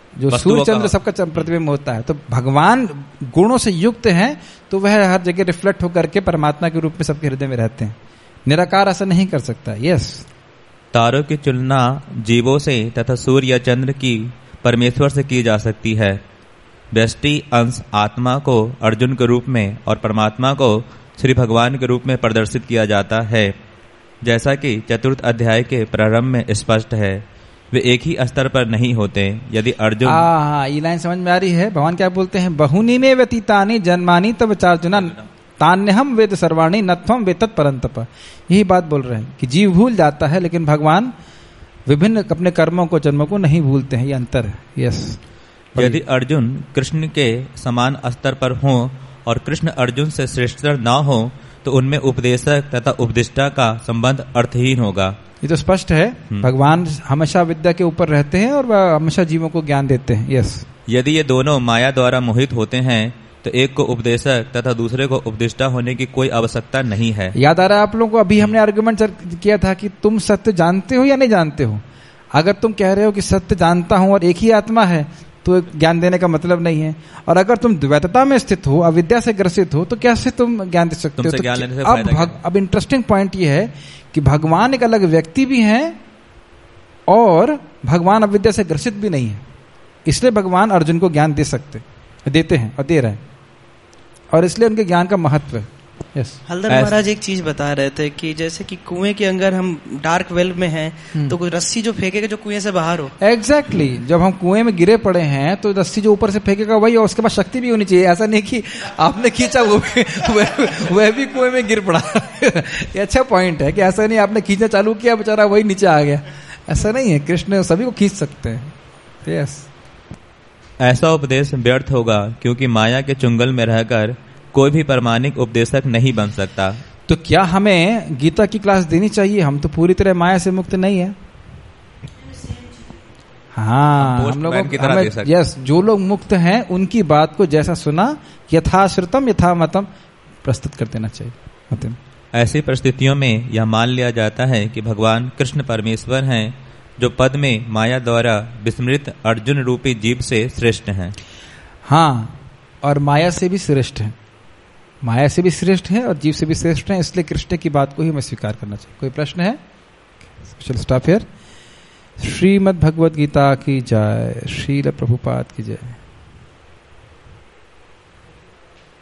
जो सूर्य चंद्र सबका प्रतिबिंब होता है, तो भगवान गुणों से युक्त हैं, तो वह हर जगह रिफ्लेक्ट होकर के परमात्मा के रूप में सबके हृदय में रहते हैं। निराकार ऐसा नहीं कर सकता। यस, तारों की तुलना जीवों से तथा सूर्य या चंद्र की परमेश्वर से की जा सकती है। व्यष्टि अंश आत्मा को अर्जुन के रूप में और परमात्मा को श्री भगवान के रूप में प्रदर्शित किया जाता है। जैसा कि चतुर्थ अध्याय के प्रारंभ में स्पष्ट है, वे एक ही स्तर पर नहीं होते। यदि अर्जुन ये लाइन समझ में आ रही है। भगवान क्या बोलते हैं? बहुनी में व्यतीतानि जन्मानि तब चार्जुना तान्यहम वेद सर्वाणी नत्वम वेतत परंतप। यही बात बोल रहे हैं कि जीव भूल जाता है, लेकिन भगवान विभिन्न अपने कर्मों को, जन्मों को नहीं भूलते हैं। ये अंतर है। यस, यदि अर्जुन कृष्ण के समान स्तर पर हो और कृष्ण अर्जुन से श्रेष्ठतर न हो, तो उनमें उपदेशक तथा उपदिष्टा का संबंध अर्थहीन होगा। ये तो स्पष्ट है। भगवान हमेशा विद्या के ऊपर रहते हैं और वह हमेशा जीवों को ज्ञान देते हैं। यस, यदि ये दोनों माया द्वारा मोहित होते हैं, तो एक को उपदेशक तथा दूसरे को उपदिष्टा होने की कोई आवश्यकता नहीं है। याद आ रहा है आप लोगों को? अभी हमने आर्गुमेंट किया था कि तुम सत्य जानते हो या नहीं जानते हो। अगर तुम कह रहे हो कि सत्य जानता हूं और एक ही आत्मा है, तो ज्ञान देने का मतलब नहीं है। और अगर तुम द्वैतता में स्थित हो, अविद्या से ग्रसित हो, तो कैसे तुम ज्ञान दे सकते हो? तो अब इंटरेस्टिंग पॉइंट ये है कि भगवान एक अलग व्यक्ति भी हैं और भगवान अविद्या से ग्रसित भी नहीं है। इसलिए भगवान अर्जुन को ज्ञान देते हैं और दे रहे हैं, और इसलिए उनके ज्ञान का महत्व है। यस, हल्दर महाराज एक चीज बता रहे थे कि जैसे कि कुएं के अंदर हम डार्क वेल में हैं, तो कोई रस्सी जो फेंकेगा जो कुएं से बाहर हो। एग्जैक्टली, जब हम कुएं में गिरे पड़े हैं तो रस्सी जो ऊपर से फेंकेगा वही, और उसके पास शक्ति भी होनी चाहिए। ऐसा नहीं कि आपने खींचा वह भी कुएं में गिर पड़ा। ये अच्छा पॉइंट है कि ऐसा नहीं आपने खींचना चालू किया, बेचारा वही नीचे आ गया। ऐसा नहीं है, कृष्ण सभी को खींच सकते हैं। यस, ऐसा उपदेश व्यर्थ होगा, क्योंकि माया के चुंगल में रहकर कोई भी प्रामाणिक उपदेशक नहीं बन सकता। तो क्या हमें गीता की क्लास देनी चाहिए? हम तो पूरी तरह माया से मुक्त नहीं है। हाँ, हम लोगों की तरह यस, जो लोग मुक्त हैं उनकी बात को जैसा सुना यथाश्रुतम यथामतम प्रस्तुत कर देना चाहिए। ऐसी परिस्थितियों में यह मान लिया जाता है कि भगवान कृष्ण परमेश्वर हैं, जो पद में माया द्वारा विस्मृत अर्जुन रूपी जीव से श्रेष्ठ हैं। हाँ, और माया से भी श्रेष्ठ है। माया से भी श्रेष्ठ है और जीव से भी श्रेष्ठ है। इसलिए कृष्ण की बात को ही हमें स्वीकार करना चाहिए। कोई प्रश्न है? Stop here. श्रीमद् भगवद गीता की जय। श्रील प्रभुपाद की जय।